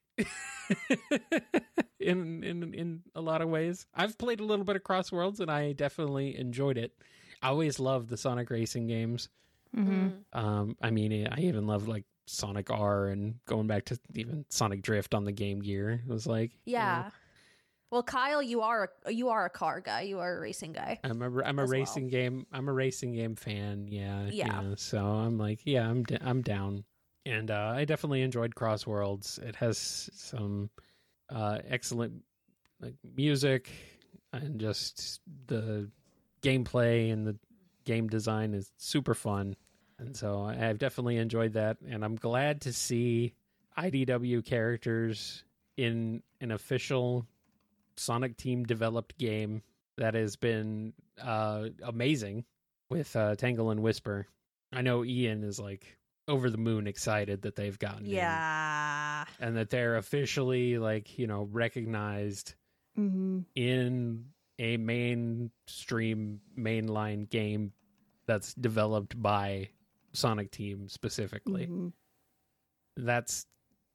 in in in a lot of ways. I've played a little bit of Crossworlds and I definitely enjoyed it. I always loved the Sonic racing games. Mm-hmm. Um, I mean, I even love like Sonic R and going back to even Sonic Drift on the Game Gear. It was like, you Yeah. know, Well, Kyle, you are a you are a car guy. You are a racing guy. I'm a I'm a as well. racing game I'm a racing game fan. Yeah, Yeah. So I'm like, yeah, I'm d- I'm down, and uh, I definitely enjoyed Crossworlds. It has some uh, excellent like music and just the gameplay and the game design is super fun. And so I've definitely enjoyed that, and I'm glad to see I D W characters in an official Sonic Team developed game that has been uh, amazing with uh, Tangle and Whisper. I know Ian is like over the moon excited that they've gotten in, Yeah. and that they're officially like, you know, recognized Mm-hmm. in a mainstream mainline game that's developed by Sonic Team specifically. Mm-hmm. That's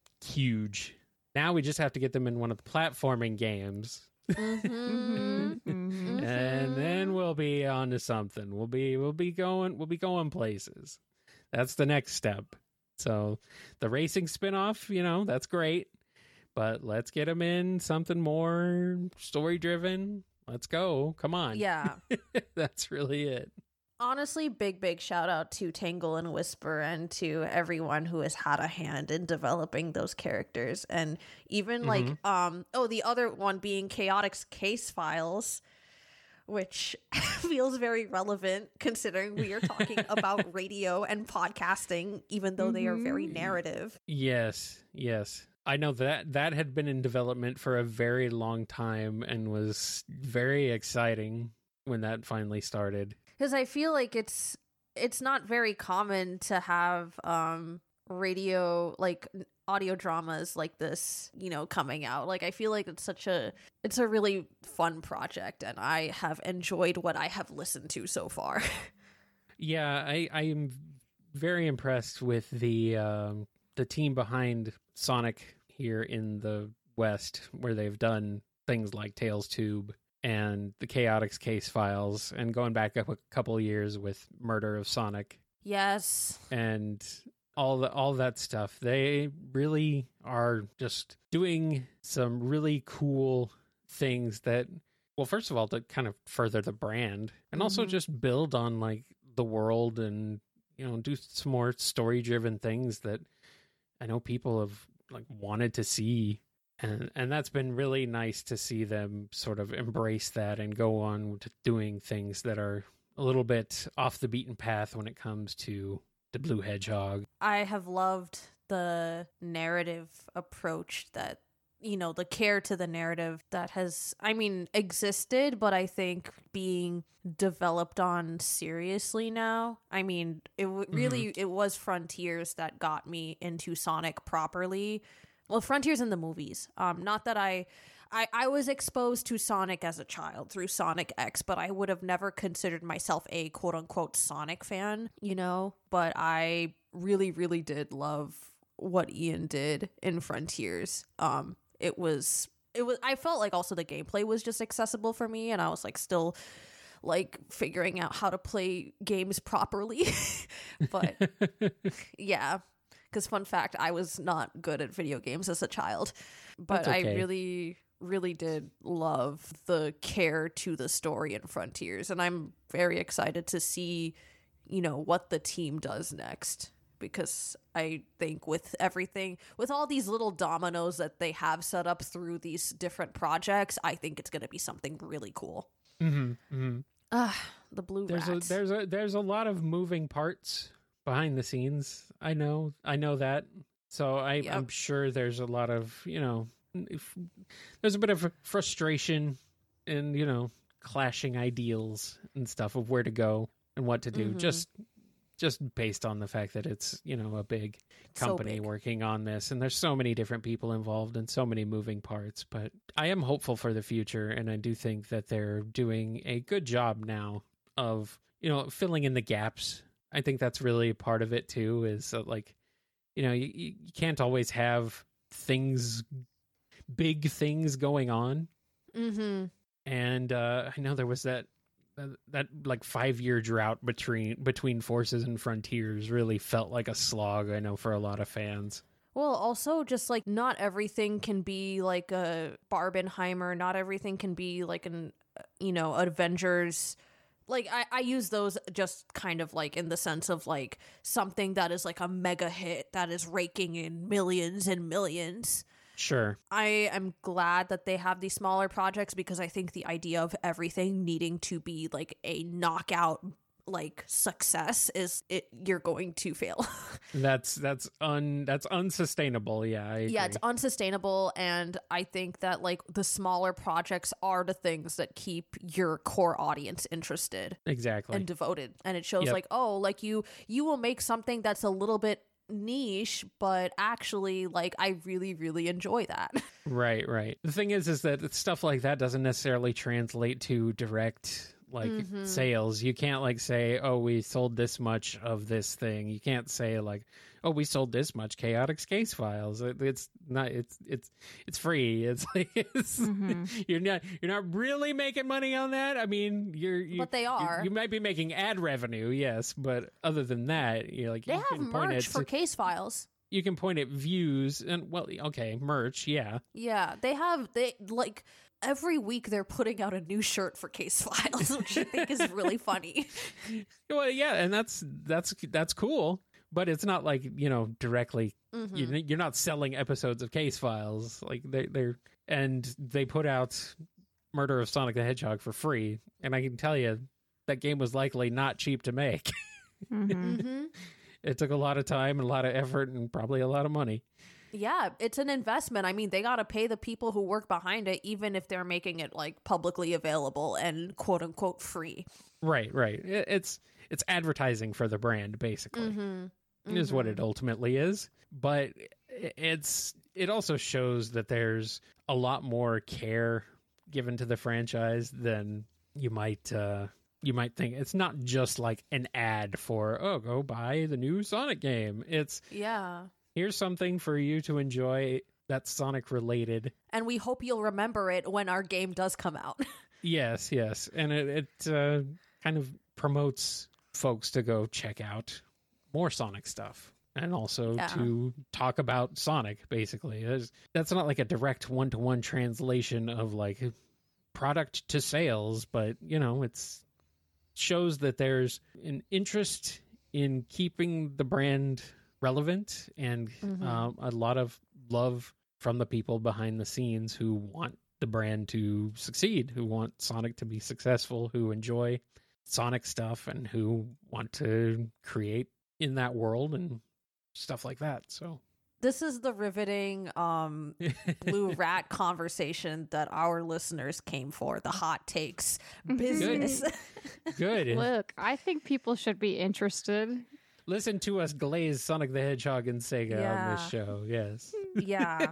huge. Now we just have to get them in one of the platforming games, Mm-hmm. Mm-hmm. and then we'll be on to something. We'll be we'll be going we'll be going places. That's the next step. So the racing spinoff, you know, that's great, but let's get them in something more story driven. Let's go. Come on. Yeah. That's really it. Honestly, big, big shout out to Tangle and Whisper and to everyone who has had a hand in developing those characters. And even like, um, oh, the other one being Chaotix Case Files, which feels very relevant considering we are talking about radio and podcasting, even though they are very Mhm. narrative. Yes, yes. I know that that had been in development for a very long time and was very exciting when that finally started. Because I feel like it's it's not very common to have um radio like audio dramas like this, you know, coming out. Like I feel like it's such a it's a really fun project, and I have enjoyed what I have listened to so far. Yeah, I I am very impressed with the um the team behind Sonic here in the West, where they've done things like Tales Tube and the Chaotix Case Files, and going back up a couple of years with Murder of Sonic. Yes. And all the, all that stuff. They really are just doing some really cool things that, well, first of all, to kind of further the brand, and mm-hmm. also just build on like the world, and, you know, do some more story driven things that I know people have like wanted to see. And and that's been really nice to see them sort of embrace that and go on to doing things that are a little bit off the beaten path when it comes to the Blue Hedgehog. I have loved the narrative approach that, you know, the care to the narrative that has, I mean, existed, but I think being developed on seriously now. I mean, it w- really, mm-hmm. it was Frontiers that got me into Sonic properly. Well, Frontiers in the movies. Um, not that I, I, I was exposed to Sonic as a child through Sonic X, but I would have never considered myself a quote unquote Sonic fan, you know? But I really, really did love what Ian did in Frontiers. Um, it was, it was, I felt like also the gameplay was just accessible for me, and I was like still like figuring out how to play games properly. But yeah. Because fun fact, I was not good at video games as a child, but okay. I really, really did love the care to the story in Frontiers, and I'm very excited to see, you know, what the team does next, because I think with everything, with all these little dominoes that they have set up through these different projects, I think it's going to be something really cool. Mm-hmm, mm-hmm. Ah, the blue there's rat. a there's a there's a lot of moving parts behind the scenes. I know, I know that. So I, yep. I'm sure there's a lot of, you know, if, there's a bit of frustration and, you know, clashing ideals and stuff of where to go and what to do. Mm-hmm. Just, just based on the fact that it's, you know, a big company so big. working on this, and there's so many different people involved and so many moving parts. But I am hopeful for the future, and I do think that they're doing a good job now of, you know, filling in the gaps. I think that's really part of it too, is uh, like, you know, you, you can't always have things, big things going on. Mm-hmm. And uh, I know there was that, uh, that like five year drought between, between Forces and Frontiers really felt like a slog, I know, for a lot of fans. Well, also just like not everything can be like a Barbenheimer. Not everything can be like an, you know, Avengers. Like, I, I use those just kind of like in the sense of like something that is like a mega hit that is raking in millions and millions. Sure. I am glad that they have these smaller projects, because I think the idea of everything needing to be like a knockout like success is it you're going to fail. that's that's un that's unsustainable. Yeah, I agree. Yeah, it's unsustainable, and I think that like the smaller projects are the things that keep your core audience interested. Exactly. And devoted. And it shows yep. like, oh, like you you will make something that's a little bit niche, but actually like I really really enjoy that. Right, right. The thing is is that stuff like that doesn't necessarily translate to direct like mm-hmm. sales. You can't like say, oh, we sold this much of this thing. You can't say like, oh, we sold this much Chaotix Case Files. It, it's not it's it's it's free. It's like it's, mm-hmm. you're not you're not really making money on that. I mean, you're you, but they are. You, you might be making ad revenue, yes, but other than that, you're like they you have can point merch at, for Case Files. You can point at views and well, okay, merch, yeah, yeah. They have they like. Every week they're putting out a new shirt for Case Files, which I think is really funny. Well, yeah, and that's that's that's cool, but it's not like, you know, directly. Mm-hmm. You're, you're not selling episodes of Case Files, like they they're and they put out Murder of Sonic the Hedgehog for free, and I can tell you that game was likely not cheap to make. Mm-hmm. It took a lot of time and a lot of effort and probably a lot of money. Yeah, it's an investment. I mean, they got to pay the people who work behind it, even if they're making it like publicly available and quote unquote free. Right, right. It, it's it's advertising for the brand, basically, Mm-hmm. is what Mm-hmm. it ultimately is. But it's it also shows that there's a lot more care given to the franchise than you might uh, you might think. It's not just like an ad for, oh, go buy the new Sonic game. It's Yeah. here's something for you to enjoy that's Sonic related. And we hope you'll remember it when our game does come out. Yes, yes. And it, it uh, kind of promotes folks to go check out more Sonic stuff. And also Yeah. to talk about Sonic, basically. There's, that's not like a direct one-to-one translation of like product to sales, but, you know, it's shows that there's an interest in keeping the brand relevant and Mhm. um, a lot of love from the people behind the scenes who want the brand to succeed, who want Sonic to be successful, who enjoy Sonic stuff, and who want to create in that world and stuff like that. So This is the riveting um, blue rat conversation that our listeners came for. The hot takes business. good. Look, I think people should be interested. Listen to us glaze Sonic the Hedgehog and Sega on Yeah. this show. Yes. Yeah.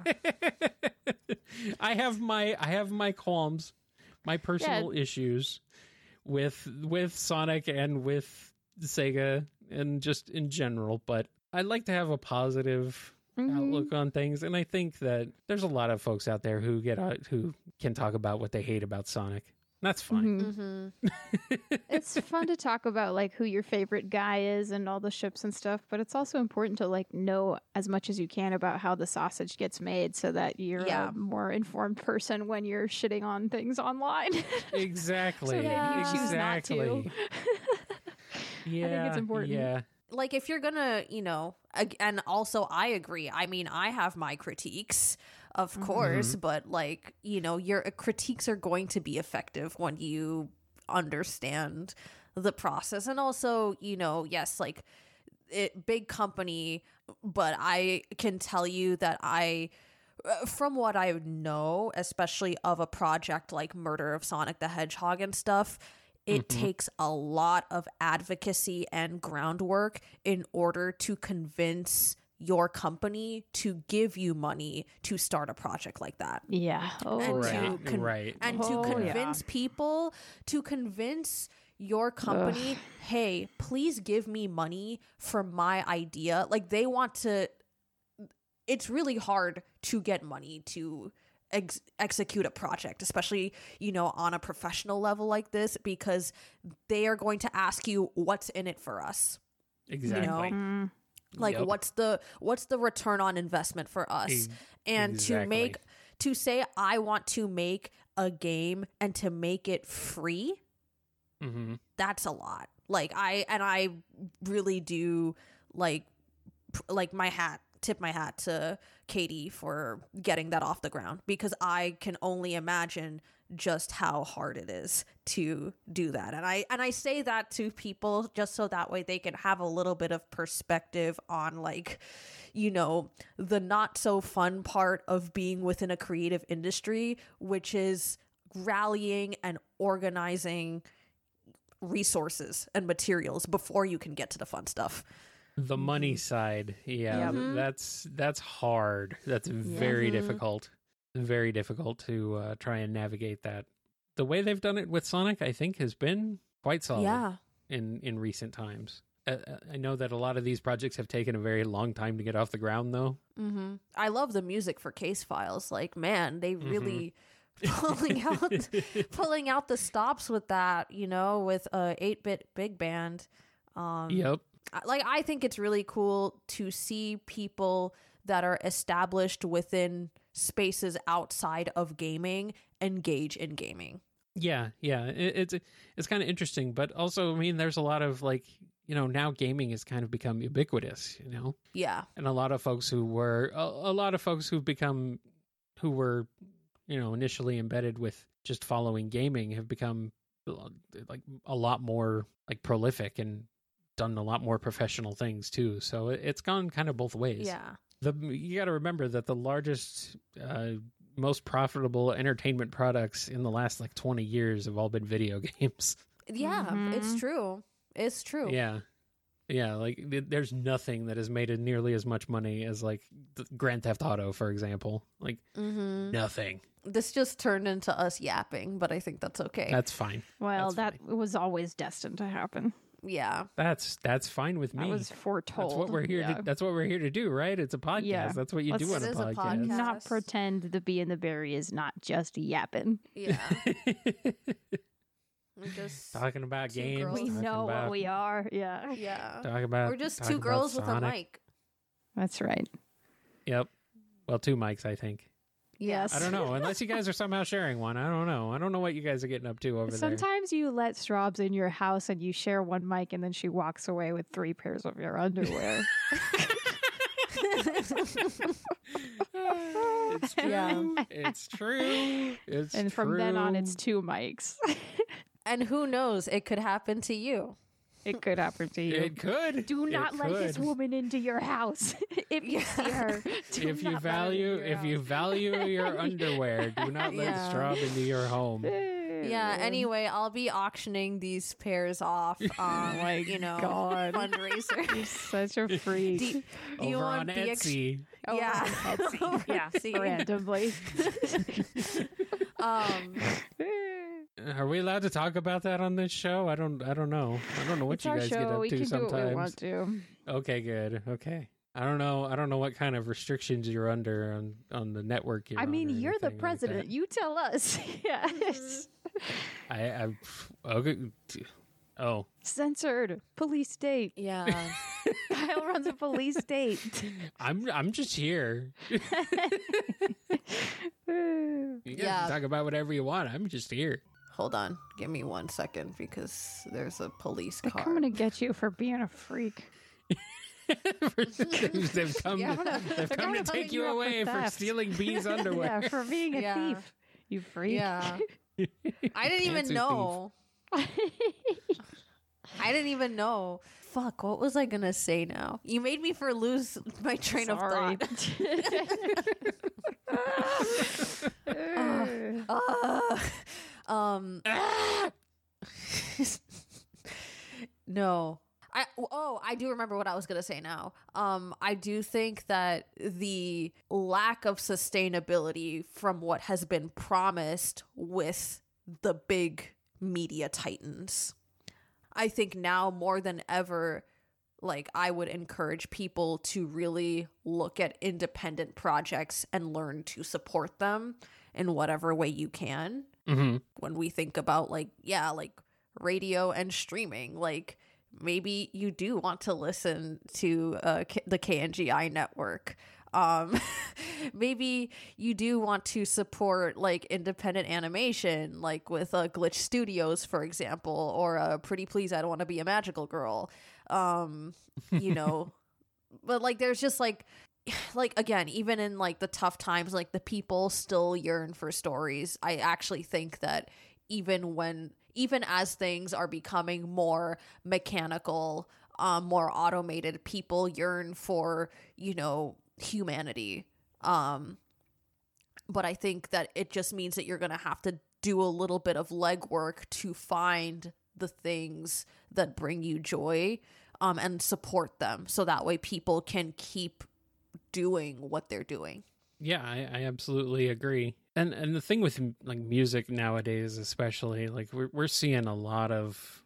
I have my I have my qualms, my personal issues with with Sonic and with Sega and just in general, but I'd like to have a positive Mhm. outlook on things, and I think that there's a lot of folks out there who get out, who can talk about what they hate about Sonic. That's fine. Mhm. Mm-hmm. It's fun to talk about like who your favorite guy is and all the ships and stuff, but it's also important to like know as much as you can about how the sausage gets made so that you're Yeah. a more informed person when you're shitting on things online. Exactly. So that you choose not exactly. to. Yeah. it's important. Yeah. Like, if you're gonna, you know, ag- and also I agree. I mean, I have my critiques, of course, but like, you know, your critiques are going to be effective when you understand the process. And also, you know, yes, like it big company, but I can tell you that I uh, from what I know, especially of a project like Murder of Sonic the Hedgehog and stuff, it Mhm. takes a lot of advocacy and groundwork in order to convince your company to give you money to start a project like that. Yeah. Oh, And Right. yeah. to con- right. And Oh, to yeah. convince people, to convince your company, hey, please give me money for my idea. Like, they want to, it's really hard to get money to ex- execute a project, especially, you know, on a professional level like this, because they are going to ask you, what's in it for us? Exactly. Mm. Like, Yep. what's the what's the return on investment for us? Ex- And exactly. to make to say I want to make a game and to make it free, Mm-hmm. that's a lot. Like, I and I really do like pr- like my hat tip my hat to Katie for getting that off the ground, because I can only imagine just how hard it is to do that. And I and I say that to people just so that way they can have a little bit of perspective on, like, you know, the not so fun part of being within a creative industry, which is rallying and organizing resources and materials before you can get to the fun stuff. The money side, yeah, Yep. Mhm. that's that's hard. That's very Mhm. difficult, very difficult to uh, try and navigate that. The way they've done it with Sonic, I think, has been quite solid Yeah. in in recent times. Uh, I know that a lot of these projects have taken a very long time to get off the ground, though. Mm-hmm. I love the music for Case Files. Like, man, they Mm-hmm. really pulling out pulling out the stops with that. You know, with a eight bit big band. Um, Yep. I- like, I think it's really cool to see people that are established within spaces outside of gaming engage in gaming. Yeah, yeah. It, it's it's kind of interesting, but also, I mean, there's a lot of like, you know, now gaming has kind of become ubiquitous, you know, Yeah. and a lot of folks who were a, a lot of folks who've become who were, you know, initially embedded with just following gaming have become uh, like a lot more like prolific and done a lot more professional things too. So it, it's gone kind of both ways. Yeah. The you got to remember that the largest, uh, most profitable entertainment products in the last like twenty years have all been video games. Yeah, Mhm. it's true. It's true. Yeah. Yeah, like th- there's nothing that has made it nearly as much money as like th- Grand Theft Auto, for example. Like Mm-hmm. nothing. This just turned into us yapping, but I think that's okay. That's fine. Well, That's that was always destined to happen. yeah. That's that's fine with That me. was foretold. That's what we're here yeah. to. That's what we're here to do, right? It's a podcast. Yeah. That's what you Let's- do on It a is a podcast. podcast. Not pretend the bee in the berry is not just yapping. Yeah. We're just Talking about Two games. girls. We talking know about, what we are. Yeah, yeah. Talking about. We're just talking two about girls with a Sonic. mic. that's right. Yep. Well, two mics, I think. Yes. I don't know. Unless you guys are somehow sharing one. I don't know. I don't know what you guys are getting up to over there. Sometimes you let Straubs in your house and you share one mic, and then she walks away with three pairs of your underwear. It's true. Yeah. It's true. It's and from then on, true. it's two mics. And who knows? It could happen to you. It could happen to you. It could. Do not It let this could. woman into your house. If you see her, do If not you let her value, into your if you house. value your underwear, do not let Yeah. Straub into your home. Yeah. Anyway, I'll be auctioning these pairs off on, my you know, God. fundraisers. Such a freak. Do, do you Over want on the ex- Etsy. Oh, Yeah. on Etsy. Yeah, Etsy. randomly. um, Are we allowed to talk about that on this show? I don't. I don't know. I don't know what It's you our guys show. get up we to can sometimes. do what we want to. Okay, good. Okay. I don't know. I don't know what kind of restrictions you're under on on the network. You're I on mean, or you're the anything like president. that. You tell us. Yes. I. I okay. Oh, Censored. Police state. yeah. Kyle runs a police state. I'm. I'm just here. You guys Yeah. can talk about whatever you want. I'm just here. Hold on. Give me one second because there's a police They're car. coming to get you for being a freak. they've, they've come. Yeah, I'm gonna- they've they're come to gonna take put you you up for away for theft. stealing bees' underwear. Yeah, for being a Yeah. thief. You freak. Yeah. I didn't even Pantsuit know. I didn't even know. Fuck, what was I gonna say now? You made me for lose my train Sorry. of thought. Uh, um No. I oh, I do remember what I was going to say now. Um I do think that the lack of sustainability from what has been promised with the big media titans. I think now more than ever, like, I would encourage people to really look at independent projects and learn to support them in whatever way you can. Mm-hmm. When we think about, like, yeah, like radio and streaming, like maybe you do want to listen to uh, K- the K N G I network. Um, maybe you do want to support like independent animation, like with uh, Glitch Studios, for example, or uh, Pretty Please, I Don't Want to Be a Magical Girl. Um, you know, but like there's just like, like again, even in like the tough times, like the people still yearn for stories. I actually think that even when, even as things are becoming more mechanical, um, more automated, people yearn for, you know, humanity. Um, but I think that it just means that you're going to have to do a little bit of legwork to find the things that bring you joy, um, and support them. So that way people can keep doing what they're doing. Yeah, I, I absolutely agree. And and the thing with like music nowadays, especially, like we're we're seeing a lot of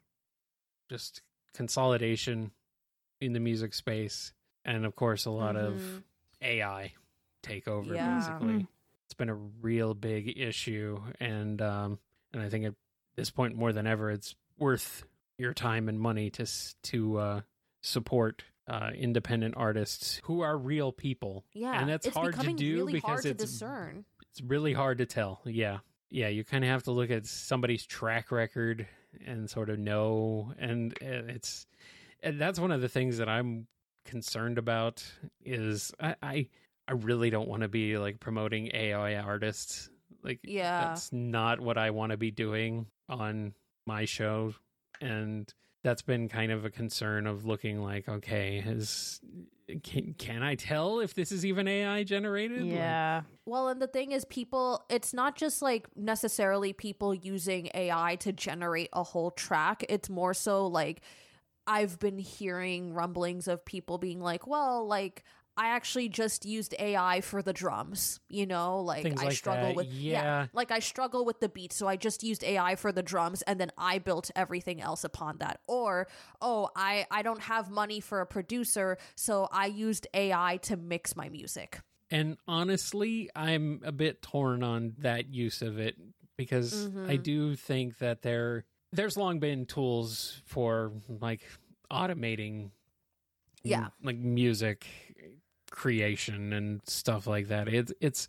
just consolidation in the music space, and of course a lot of Mhm. A I take over. Yeah. Basically, it's been a real big issue, and um and I think at this point more than ever, it's worth your time and money to s- to uh, support uh, independent artists who are real people. Yeah, and that's it's hard to becoming do really because hard to it's discern. it's really hard to tell. Yeah. Yeah. You kind of have to look at somebody's track record and sort of know. And uh, it's, and that's one of the things that I'm concerned about is I, I, I really don't want to be like promoting A I artists. Like, Yeah. that's not what I want to be doing on my show. And that's been kind of a concern of looking like, okay, is can, can I tell if this is even A I generated? Yeah. Well, and the thing is, people, it's not just like necessarily people using A I to generate a whole track. It's more so like I've been hearing rumblings of people being like, well, like, I actually just used A I for the drums, you know, like Things I like struggle that, with, yeah. yeah. like I struggle with the beat. So I just used A I for the drums and then I built everything else upon that. Or, oh, I, I don't have money for a producer, so I used A I to mix my music. And honestly, I'm a bit torn on that use of it because Mm-hmm. I do think that there there's long been tools for like automating Yeah. m- like music creation and stuff like that. It's it's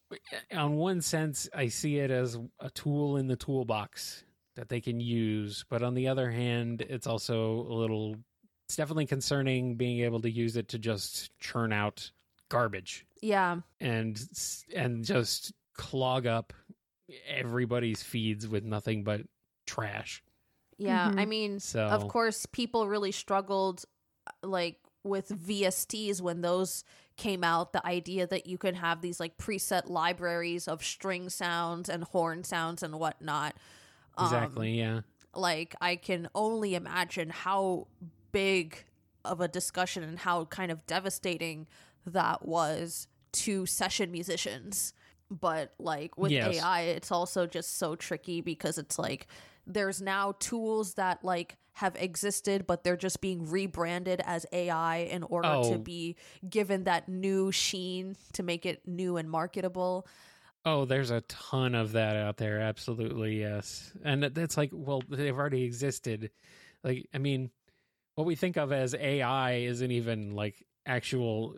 on one sense I see it as a tool in the toolbox that they can use, but on the other hand, it's also a little it's definitely concerning being able to use it to just churn out garbage Yeah. and and just clog up everybody's feeds with nothing but trash. Yeah. Mhm. I mean, So of course, people really struggled like with V S Ts when those came out. The idea that you could have these like preset libraries of string sounds and horn sounds and whatnot. Um, exactly, yeah. like I can only imagine how big of a discussion and how kind of devastating that was to session musicians. But like with Yes. A I, it's also just so tricky because it's like there's now tools that like have existed, but they're just being rebranded as A I in order Oh. to be given that new sheen to make it new and marketable. Oh, there's a ton of that out there. Absolutely, yes. And that- that's like, well, they've already existed. Like, I mean, what we think of as A I isn't even like actual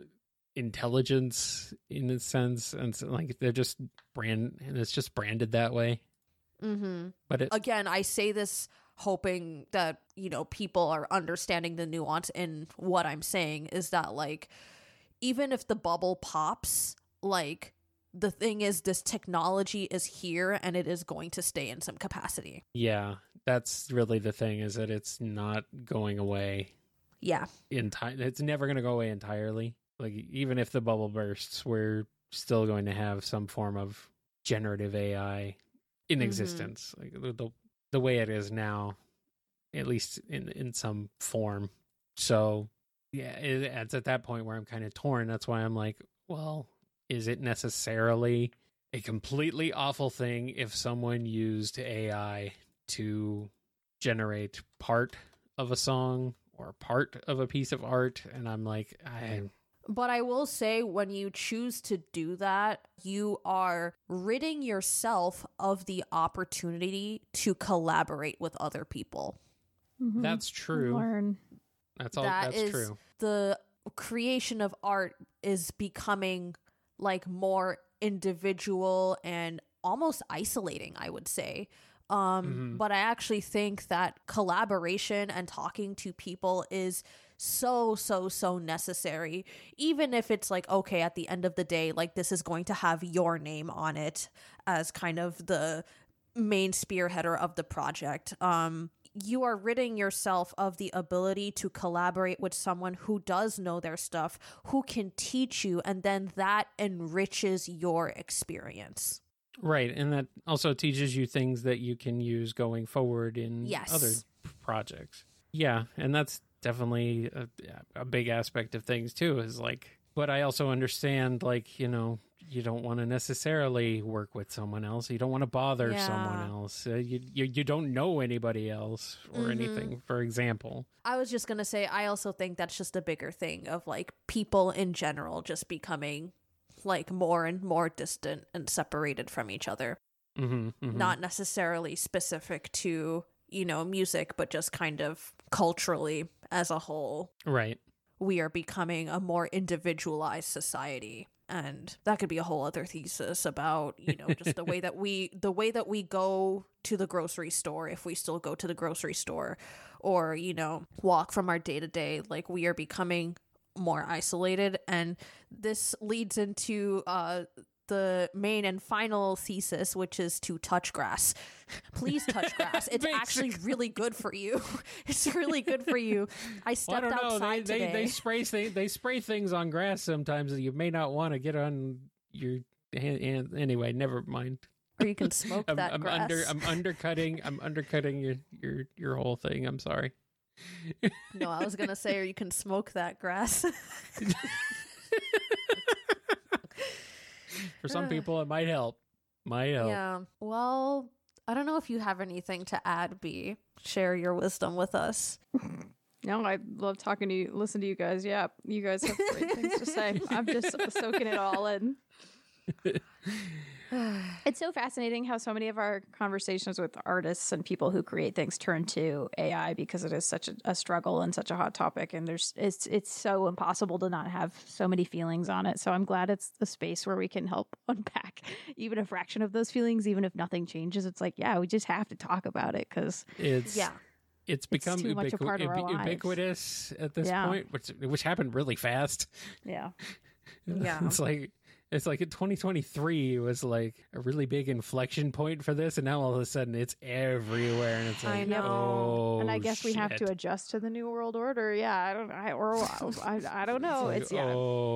intelligence in a sense, and so, like they're just brand, and it's just branded that way. Mm-hmm. But it, Again, I say this hoping that, you know, people are understanding the nuance in what I'm saying is that, like, even if the bubble pops, like, the thing is, this technology is here and it is going to stay in some capacity. yeah, that's really the thing, is that it's not going away. Yeah. Enti- it's never going to go away entirely. Like, even if the bubble bursts, we're still going to have some form of generative A I in Mhm. existence. Like the, the the way it is now, at least in in some form. So yeah, it, it's at that point where I'm kind of torn. That's why I'm like, well, is it necessarily a completely awful thing if someone used A I to generate part of a song or part of a piece of art? And I'm like, I But I will say, when you choose to do that, you are ridding yourself of the opportunity to collaborate with other people. Mhm. that's true. Learn. That's all. That That's is true. the creation of art is becoming like more individual and almost isolating, I would say. Um, Mhm. But I actually think that collaboration and talking to people is so, so, so necessary. Even if it's like, okay, at the end of the day, like this is going to have your name on it as kind of the main spearheader of the project. Um, you are ridding yourself of the ability to collaborate with someone who does know their stuff, who can teach you, and then that enriches your experience. Right, and that also teaches you things that you can use going forward in Yes. other p- projects. Yeah, and that's definitely a, a big aspect of things too, is like, but I also understand, like, you know, you don't want to necessarily work with someone else. You don't want to bother Yeah. someone else. Uh, you, you you don't know anybody else or Mhm. anything, for example. I was just going to say, I also think that's just a bigger thing of like people in general just becoming like more and more distant and separated from each other. Mm-hmm, mm-hmm. Not necessarily specific to, you know, music, but just kind of culturally as a whole. Right. We are becoming a more individualized society. And that could be a whole other thesis about, you know, just the way that we the way that we go to the grocery store, if we still go to the grocery store, or, you know, walk from our day to day. Like, we are becoming more isolated, and this leads into uh the main and final thesis, which is to touch grass. Please touch grass. It's actually really good for you. It's really good for you. I stepped well, I don't know. outside They, today. they, they spray they, they spray things on grass sometimes that you may not want to get on your hand, hand. Anyway, never mind. Or you can smoke I'm, that I'm grass. under I'm undercutting I'm undercutting your your your whole thing. I'm sorry. No, I was gonna say, or you can smoke that grass. For some people, it might help. Might help. Yeah. Well, I don't know if you have anything to add, B. Share your wisdom with us. No, I love talking to you, listen to you guys. Yeah, you guys have great things to say. I'm just soaking it all in. It's so fascinating how so many of our conversations with artists and people who create things turn to A I because it is such a, a struggle and such a hot topic, and there's it's it's so impossible to not have so many feelings on it. So I'm glad it's the space where we can help unpack even a fraction of those feelings, even if nothing changes. It's like, yeah, we just have to talk about it because It's Yeah. It's become too much a ubiqu- part of our ubi- lives. ubiquitous at this Yeah. point, which which happened really fast. yeah, Yeah. It's like it's like in twenty twenty-three was like a really big inflection point for this, and now all of a sudden it's everywhere, and it's like, I know. oh, and I guess we have shit. to adjust to the new world order. Yeah, I don't, I or I, I don't know. It's, It's, like, yeah.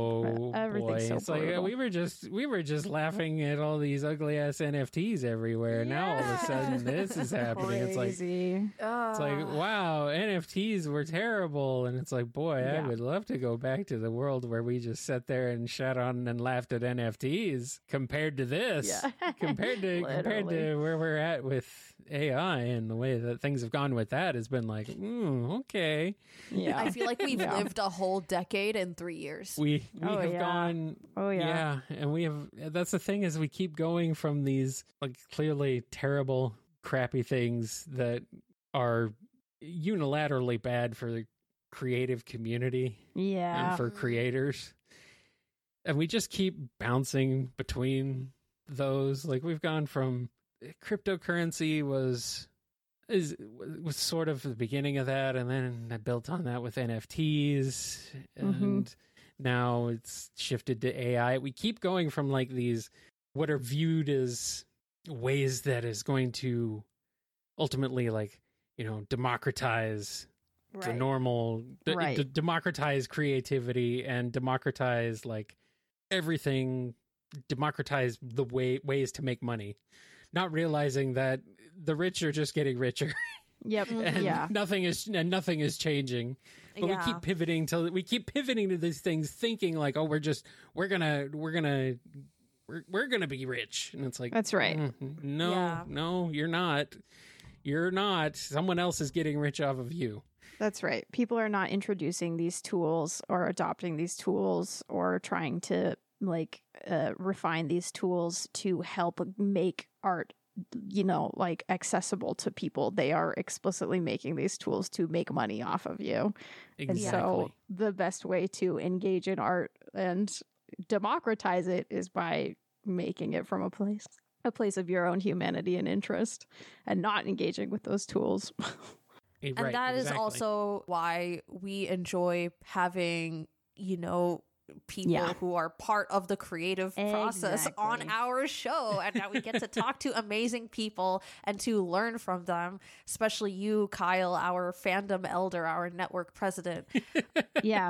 oh Everything's boy. so It's like brutal. we were just we were just laughing at all these ugly ass N F Ts everywhere. Now all of a sudden this is happening. It's like Crazy. It's like, wow, N F Ts were terrible. And it's like, boy, I Yeah. would love to go back to the world where we just sat there and shat on and laughed at N F Ts compared to this. Yeah. compared to compared to Literally. where we're at with A I and the way that things have gone with that has been like, mm, okay. Yeah. I feel like we've Yeah. lived a whole decade in three years. We we Oh, have yeah. gone Oh yeah. yeah, and we have that's the thing is we keep going from these like clearly terrible, crappy things that are unilaterally bad for the creative community Yeah. and for creators. And we just keep bouncing between those. Like we've gone from cryptocurrency was is was sort of the beginning of that, and then I built on that with N F Ts, and Mhm. now it's shifted to A I. We keep going from like these what are viewed as ways that is going to ultimately like, you know, democratize the Right. normal d- Right. d- democratize creativity and democratize like everything, democratize the way ways to make money, not realizing that the rich are just getting richer Yep. and Yeah. nothing is and nothing is changing. But Yeah. we keep pivoting to we keep pivoting to these things, thinking like, oh, we're just we're gonna we're gonna we're we're gonna be rich, and it's like That's right. mm, no, Yeah. no, you're not. You're not. Someone else is getting rich off of you. That's right. People are not introducing these tools or adopting these tools or trying to like uh, refine these tools to help make art, you know, like accessible to people. They are explicitly making these tools to make money off of you. And so the best way to engage in art and democratize it is by making it from a place a place of your own humanity and interest and not engaging with those tools. Eh, And right, that is exactly. also why we enjoy having, you know, people Yeah. who are part of the creative process on Exactly. our show, and that we get to talk to amazing people and to learn from them, especially you, Kyle, our fandom elder, our network president. Yeah.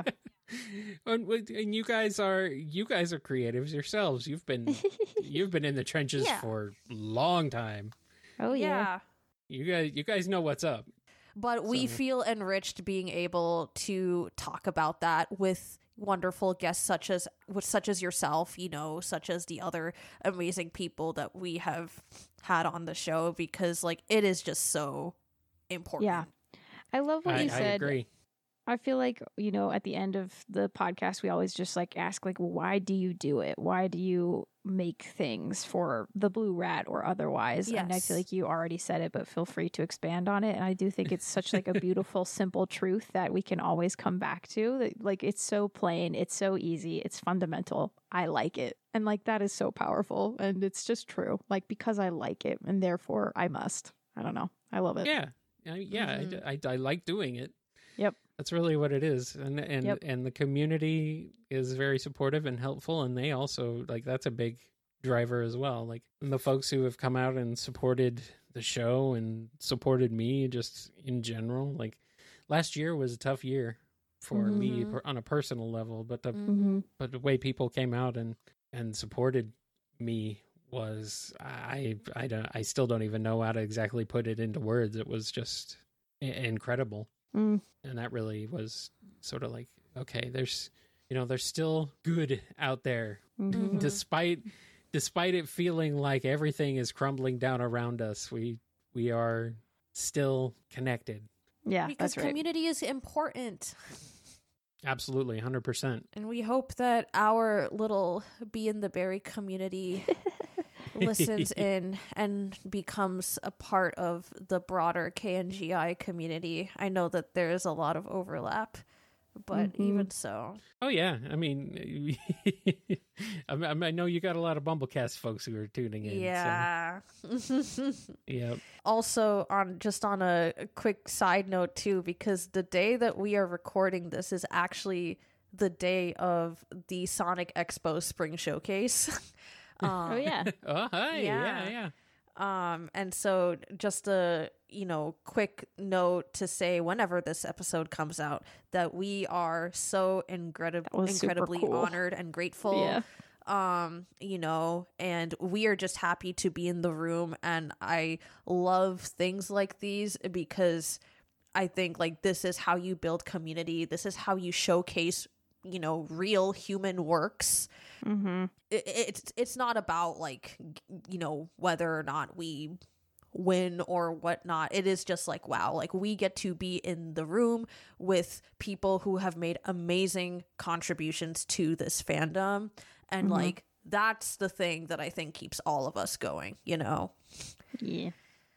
and, with- and you guys are you guys are creatives yourselves. You've been you've been in the trenches Yeah. for a long time. Oh yeah. Yeah. You guys you guys know what's up. But we So- feel enriched being able to talk about that with wonderful guests such as such as yourself, you know, such as the other amazing people that we have had on the show, because like it is just so important. Yeah. I love what I, you I said. agree. I feel like, you know, at the end of the podcast, we always just like ask, like, why do you do it? Why do you make things for the Blue Rat or otherwise? And I Yes. feel like you already said it, but feel free to expand on it. And I do think it's such like a beautiful, simple truth that we can always come back to. That, like, it's so plain, it's so easy, it's fundamental. I like it. And like, that is so powerful. And it's just true. Like, because I like it and therefore I must. I don't know. I love it. Yeah. I, yeah, Mhm. I, I, I like doing it. Yep. That's really what it is. And and Yep. and the community is very supportive and helpful, and they also like that's a big driver as well. Like the folks who have come out and supported the show and supported me just in general. Like last year was a tough year for Mhm. me per- on a personal level, but the Mm-hmm. but the way people came out and and supported me was I I don't I still don't even know how to exactly put it into words. It was just i- incredible. Mm. And that really was sort of like, okay, there's you know there's still good out there Mm-hmm. Mhm. despite despite it feeling like everything is crumbling down around us. We we are still connected. Yeah, Because that's right. community is important. Absolutely, one hundred percent. And we hope that our little Be in the Berry community listens in and becomes a part of the broader K N G I community. I know that there is a lot of overlap, but Mhm. even so. Oh yeah, I mean, I, mean, I know you got a lot of Bumblecast folks who are tuning in. Yeah. So, yeah. Also, on just on a, a quick side note too, because the day that we are recording this is actually the day of the Sonic Expo Spring Showcase. um, Oh yeah. Oh hi, yeah, Yeah. yeah. Um, and so just a, you know, quick note to say whenever this episode comes out that we are so incredi- That was super incredibly cool. honored and grateful. Yeah. Um, you know, and we are just happy to be in the room, and I love things like these because I think like this is how you build community. This is how you showcase, you know, real human works. Mm-hmm. It, it's it's not about like g- you know whether or not we win or whatnot. It is just like, wow, like we get to be in the room with people who have made amazing contributions to this fandom, and Mhm. like that's the thing that I think keeps all of us going, you know. Yeah.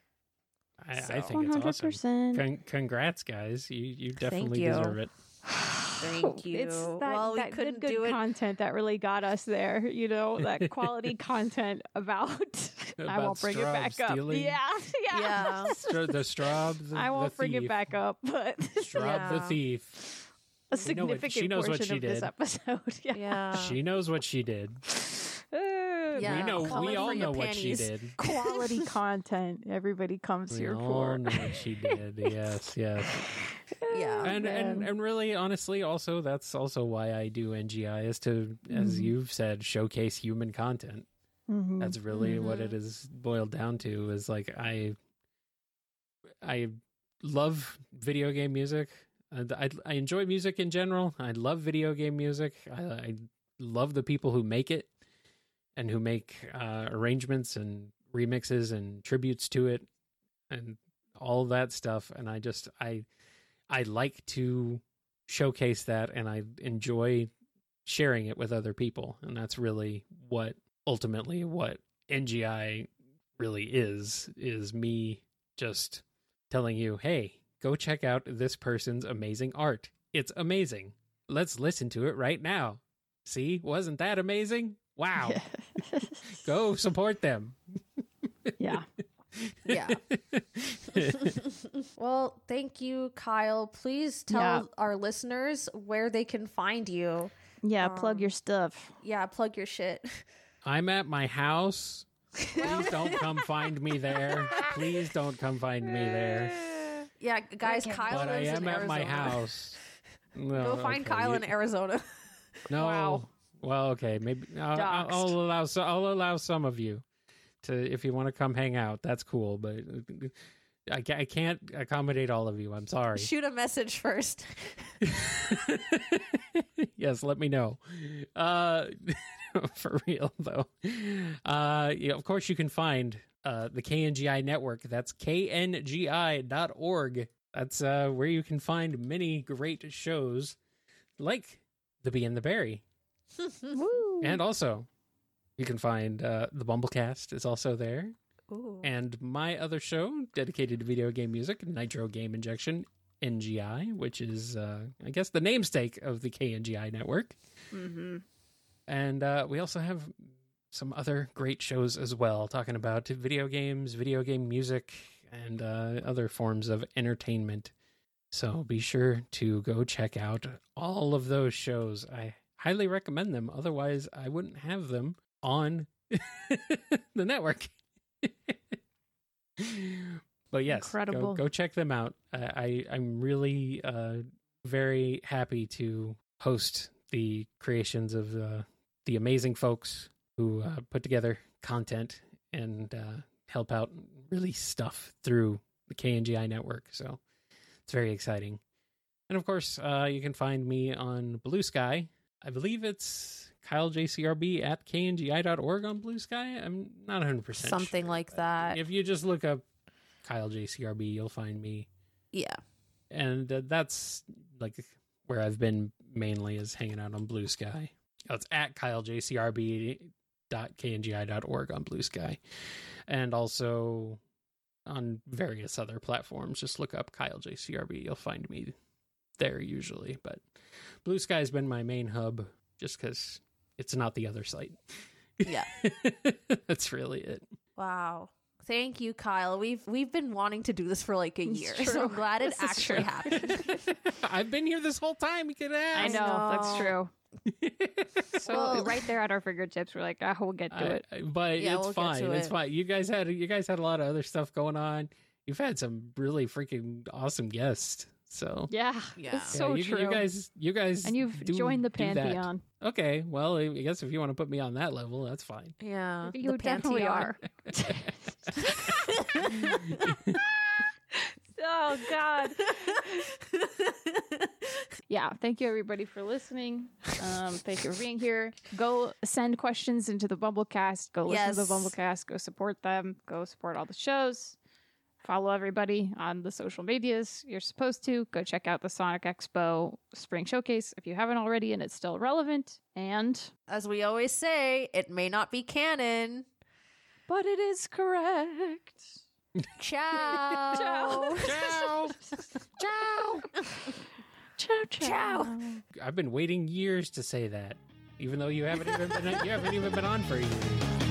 I, So- I think One it's hundred awesome. percent. Con- congrats, guys! You you definitely you. deserve it. Thank you. It's that, Well, we that couldn't good, good do it- content that really got us there. You know, that quality content about. I About won't bring it Straub back stealing? up. Yeah, yeah. Yeah. Stra- the Straub, the, I won't the bring thief. it back up, but Straub the Yeah. thief. a You know what- significant she knows what portion she of this did. episode. Yeah. Yeah. She knows what she did. Uh, Yeah, we know. call We it all for your know what she panties. did. quality content. Everybody comes We here all for. know what she did. Yes, yes. Yeah. and, and man. and really, honestly, also that's also why I do N G I is to, as Mhm. you've said, showcase human content. Mhm. That's really what Mhm. it is boiled down to. Is like I, I love video game music. I, I, I enjoy music in general. I love video game music. I, I love the people who make it and who make uh, arrangements and remixes and tributes to it and all that stuff. And I just I I like to showcase that, and I enjoy sharing it with other people. And that's really what ultimately what N G I really is, is me just telling you, hey, go check out this person's amazing art. It's amazing. Let's listen to it right now. See, wasn't that amazing? Wow. Go support them. Yeah. Yeah. Well, thank you, Kyle. Please tell Yeah. our listeners where they can find you. Yeah. Plug Um, your stuff. Yeah, plug your shit. I'm at my house. Please don't come find me there. Please don't come find me there. Yeah, guys, Okay. Kyle But I lives am in at Arizona. my house. Go No, find okay, Kyle you- in Arizona. No. Wow. Well, okay, maybe I'll, I'll, Doxed. I'll allow. So I'll allow some of you to, if you want to come hang out. That's cool, but I, ca- I can't accommodate all of you. I'm sorry. Shoot a message first. Yes, let me know. Uh, for real though. Uh, yeah, of course you can find uh the K N G I network. That's K N G I dot org. That's uh where you can find many great shows like The Bee and the Berry. Woo. And also you can find uh the Bumblecast is also there. Ooh. And my other show dedicated to video game music, Nitro Game Injection, N G I, which is, uh, I guess, the namesake of the K N G I network. Mm-hmm. And uh, we also have some other great shows as well, talking about video games, video game music, and uh, other forms of entertainment. So be sure to go check out all of those shows. I highly recommend them. Otherwise, I wouldn't have them on the network. But yes, Incredible. Go, go check them out. I, I I'm really uh, very happy to host the creations of uh, the amazing folks who uh, put together content and uh, help out release stuff through the K N G I network. So it's very exciting. And of course, uh, you can find me on Blue Sky. I believe it's Kyle J C R B at K N G I dot org on Blue Sky. I'm not one hundred percent Something sure, like but that. If you just look up Kyle J C R B, you'll find me. Yeah. And uh, that's like where I've been mainly, is hanging out on Blue Sky. Oh, it's at Kyle J C R B dot K N G I dot org on Blue Sky. And also on various other platforms. Just look up Kyle J C R B. You'll find me there usually. But Blue Sky has been my main hub just because it's not the other site. Yeah. That's really it. Wow. Thank you, Kyle. We've we've been wanting to do this for like a It's year, true. so I'm glad it This is actually true. happened. I've been here this whole time. You could ask. I know, that's know. true. So Well- right there at our fingertips, we're like, ah, we'll get to I- it. I- but Yeah, it's we'll get fine. to It's it. fine. You guys had you guys had a lot of other stuff going on. You've had some really freaking awesome guests. So Yeah, Yeah. it's yeah, so you, true. you guys, you guys, and you've do- joined the do that. pantheon. Okay, well, I guess if you want to put me on that level, that's fine. Yeah. You the definitely Pantheon. are. Oh God. Yeah, thank you everybody for listening. Um, thank you for being here. Go send questions into the Bumblecast. Go listen to the Yes. Bumblecast. Go support them. Go support all the shows. Follow everybody on the social medias. You're supposed to. Go check out the Sonic Expo Spring Showcase if you haven't already and it's still relevant. And As we always say, it may not be canon. but it is correct. Ciao. Ciao. Ciao. Ciao. Ciao, ciao. Ciao. I've been waiting years to say that, even though you haven't even been you haven't even been on for a year.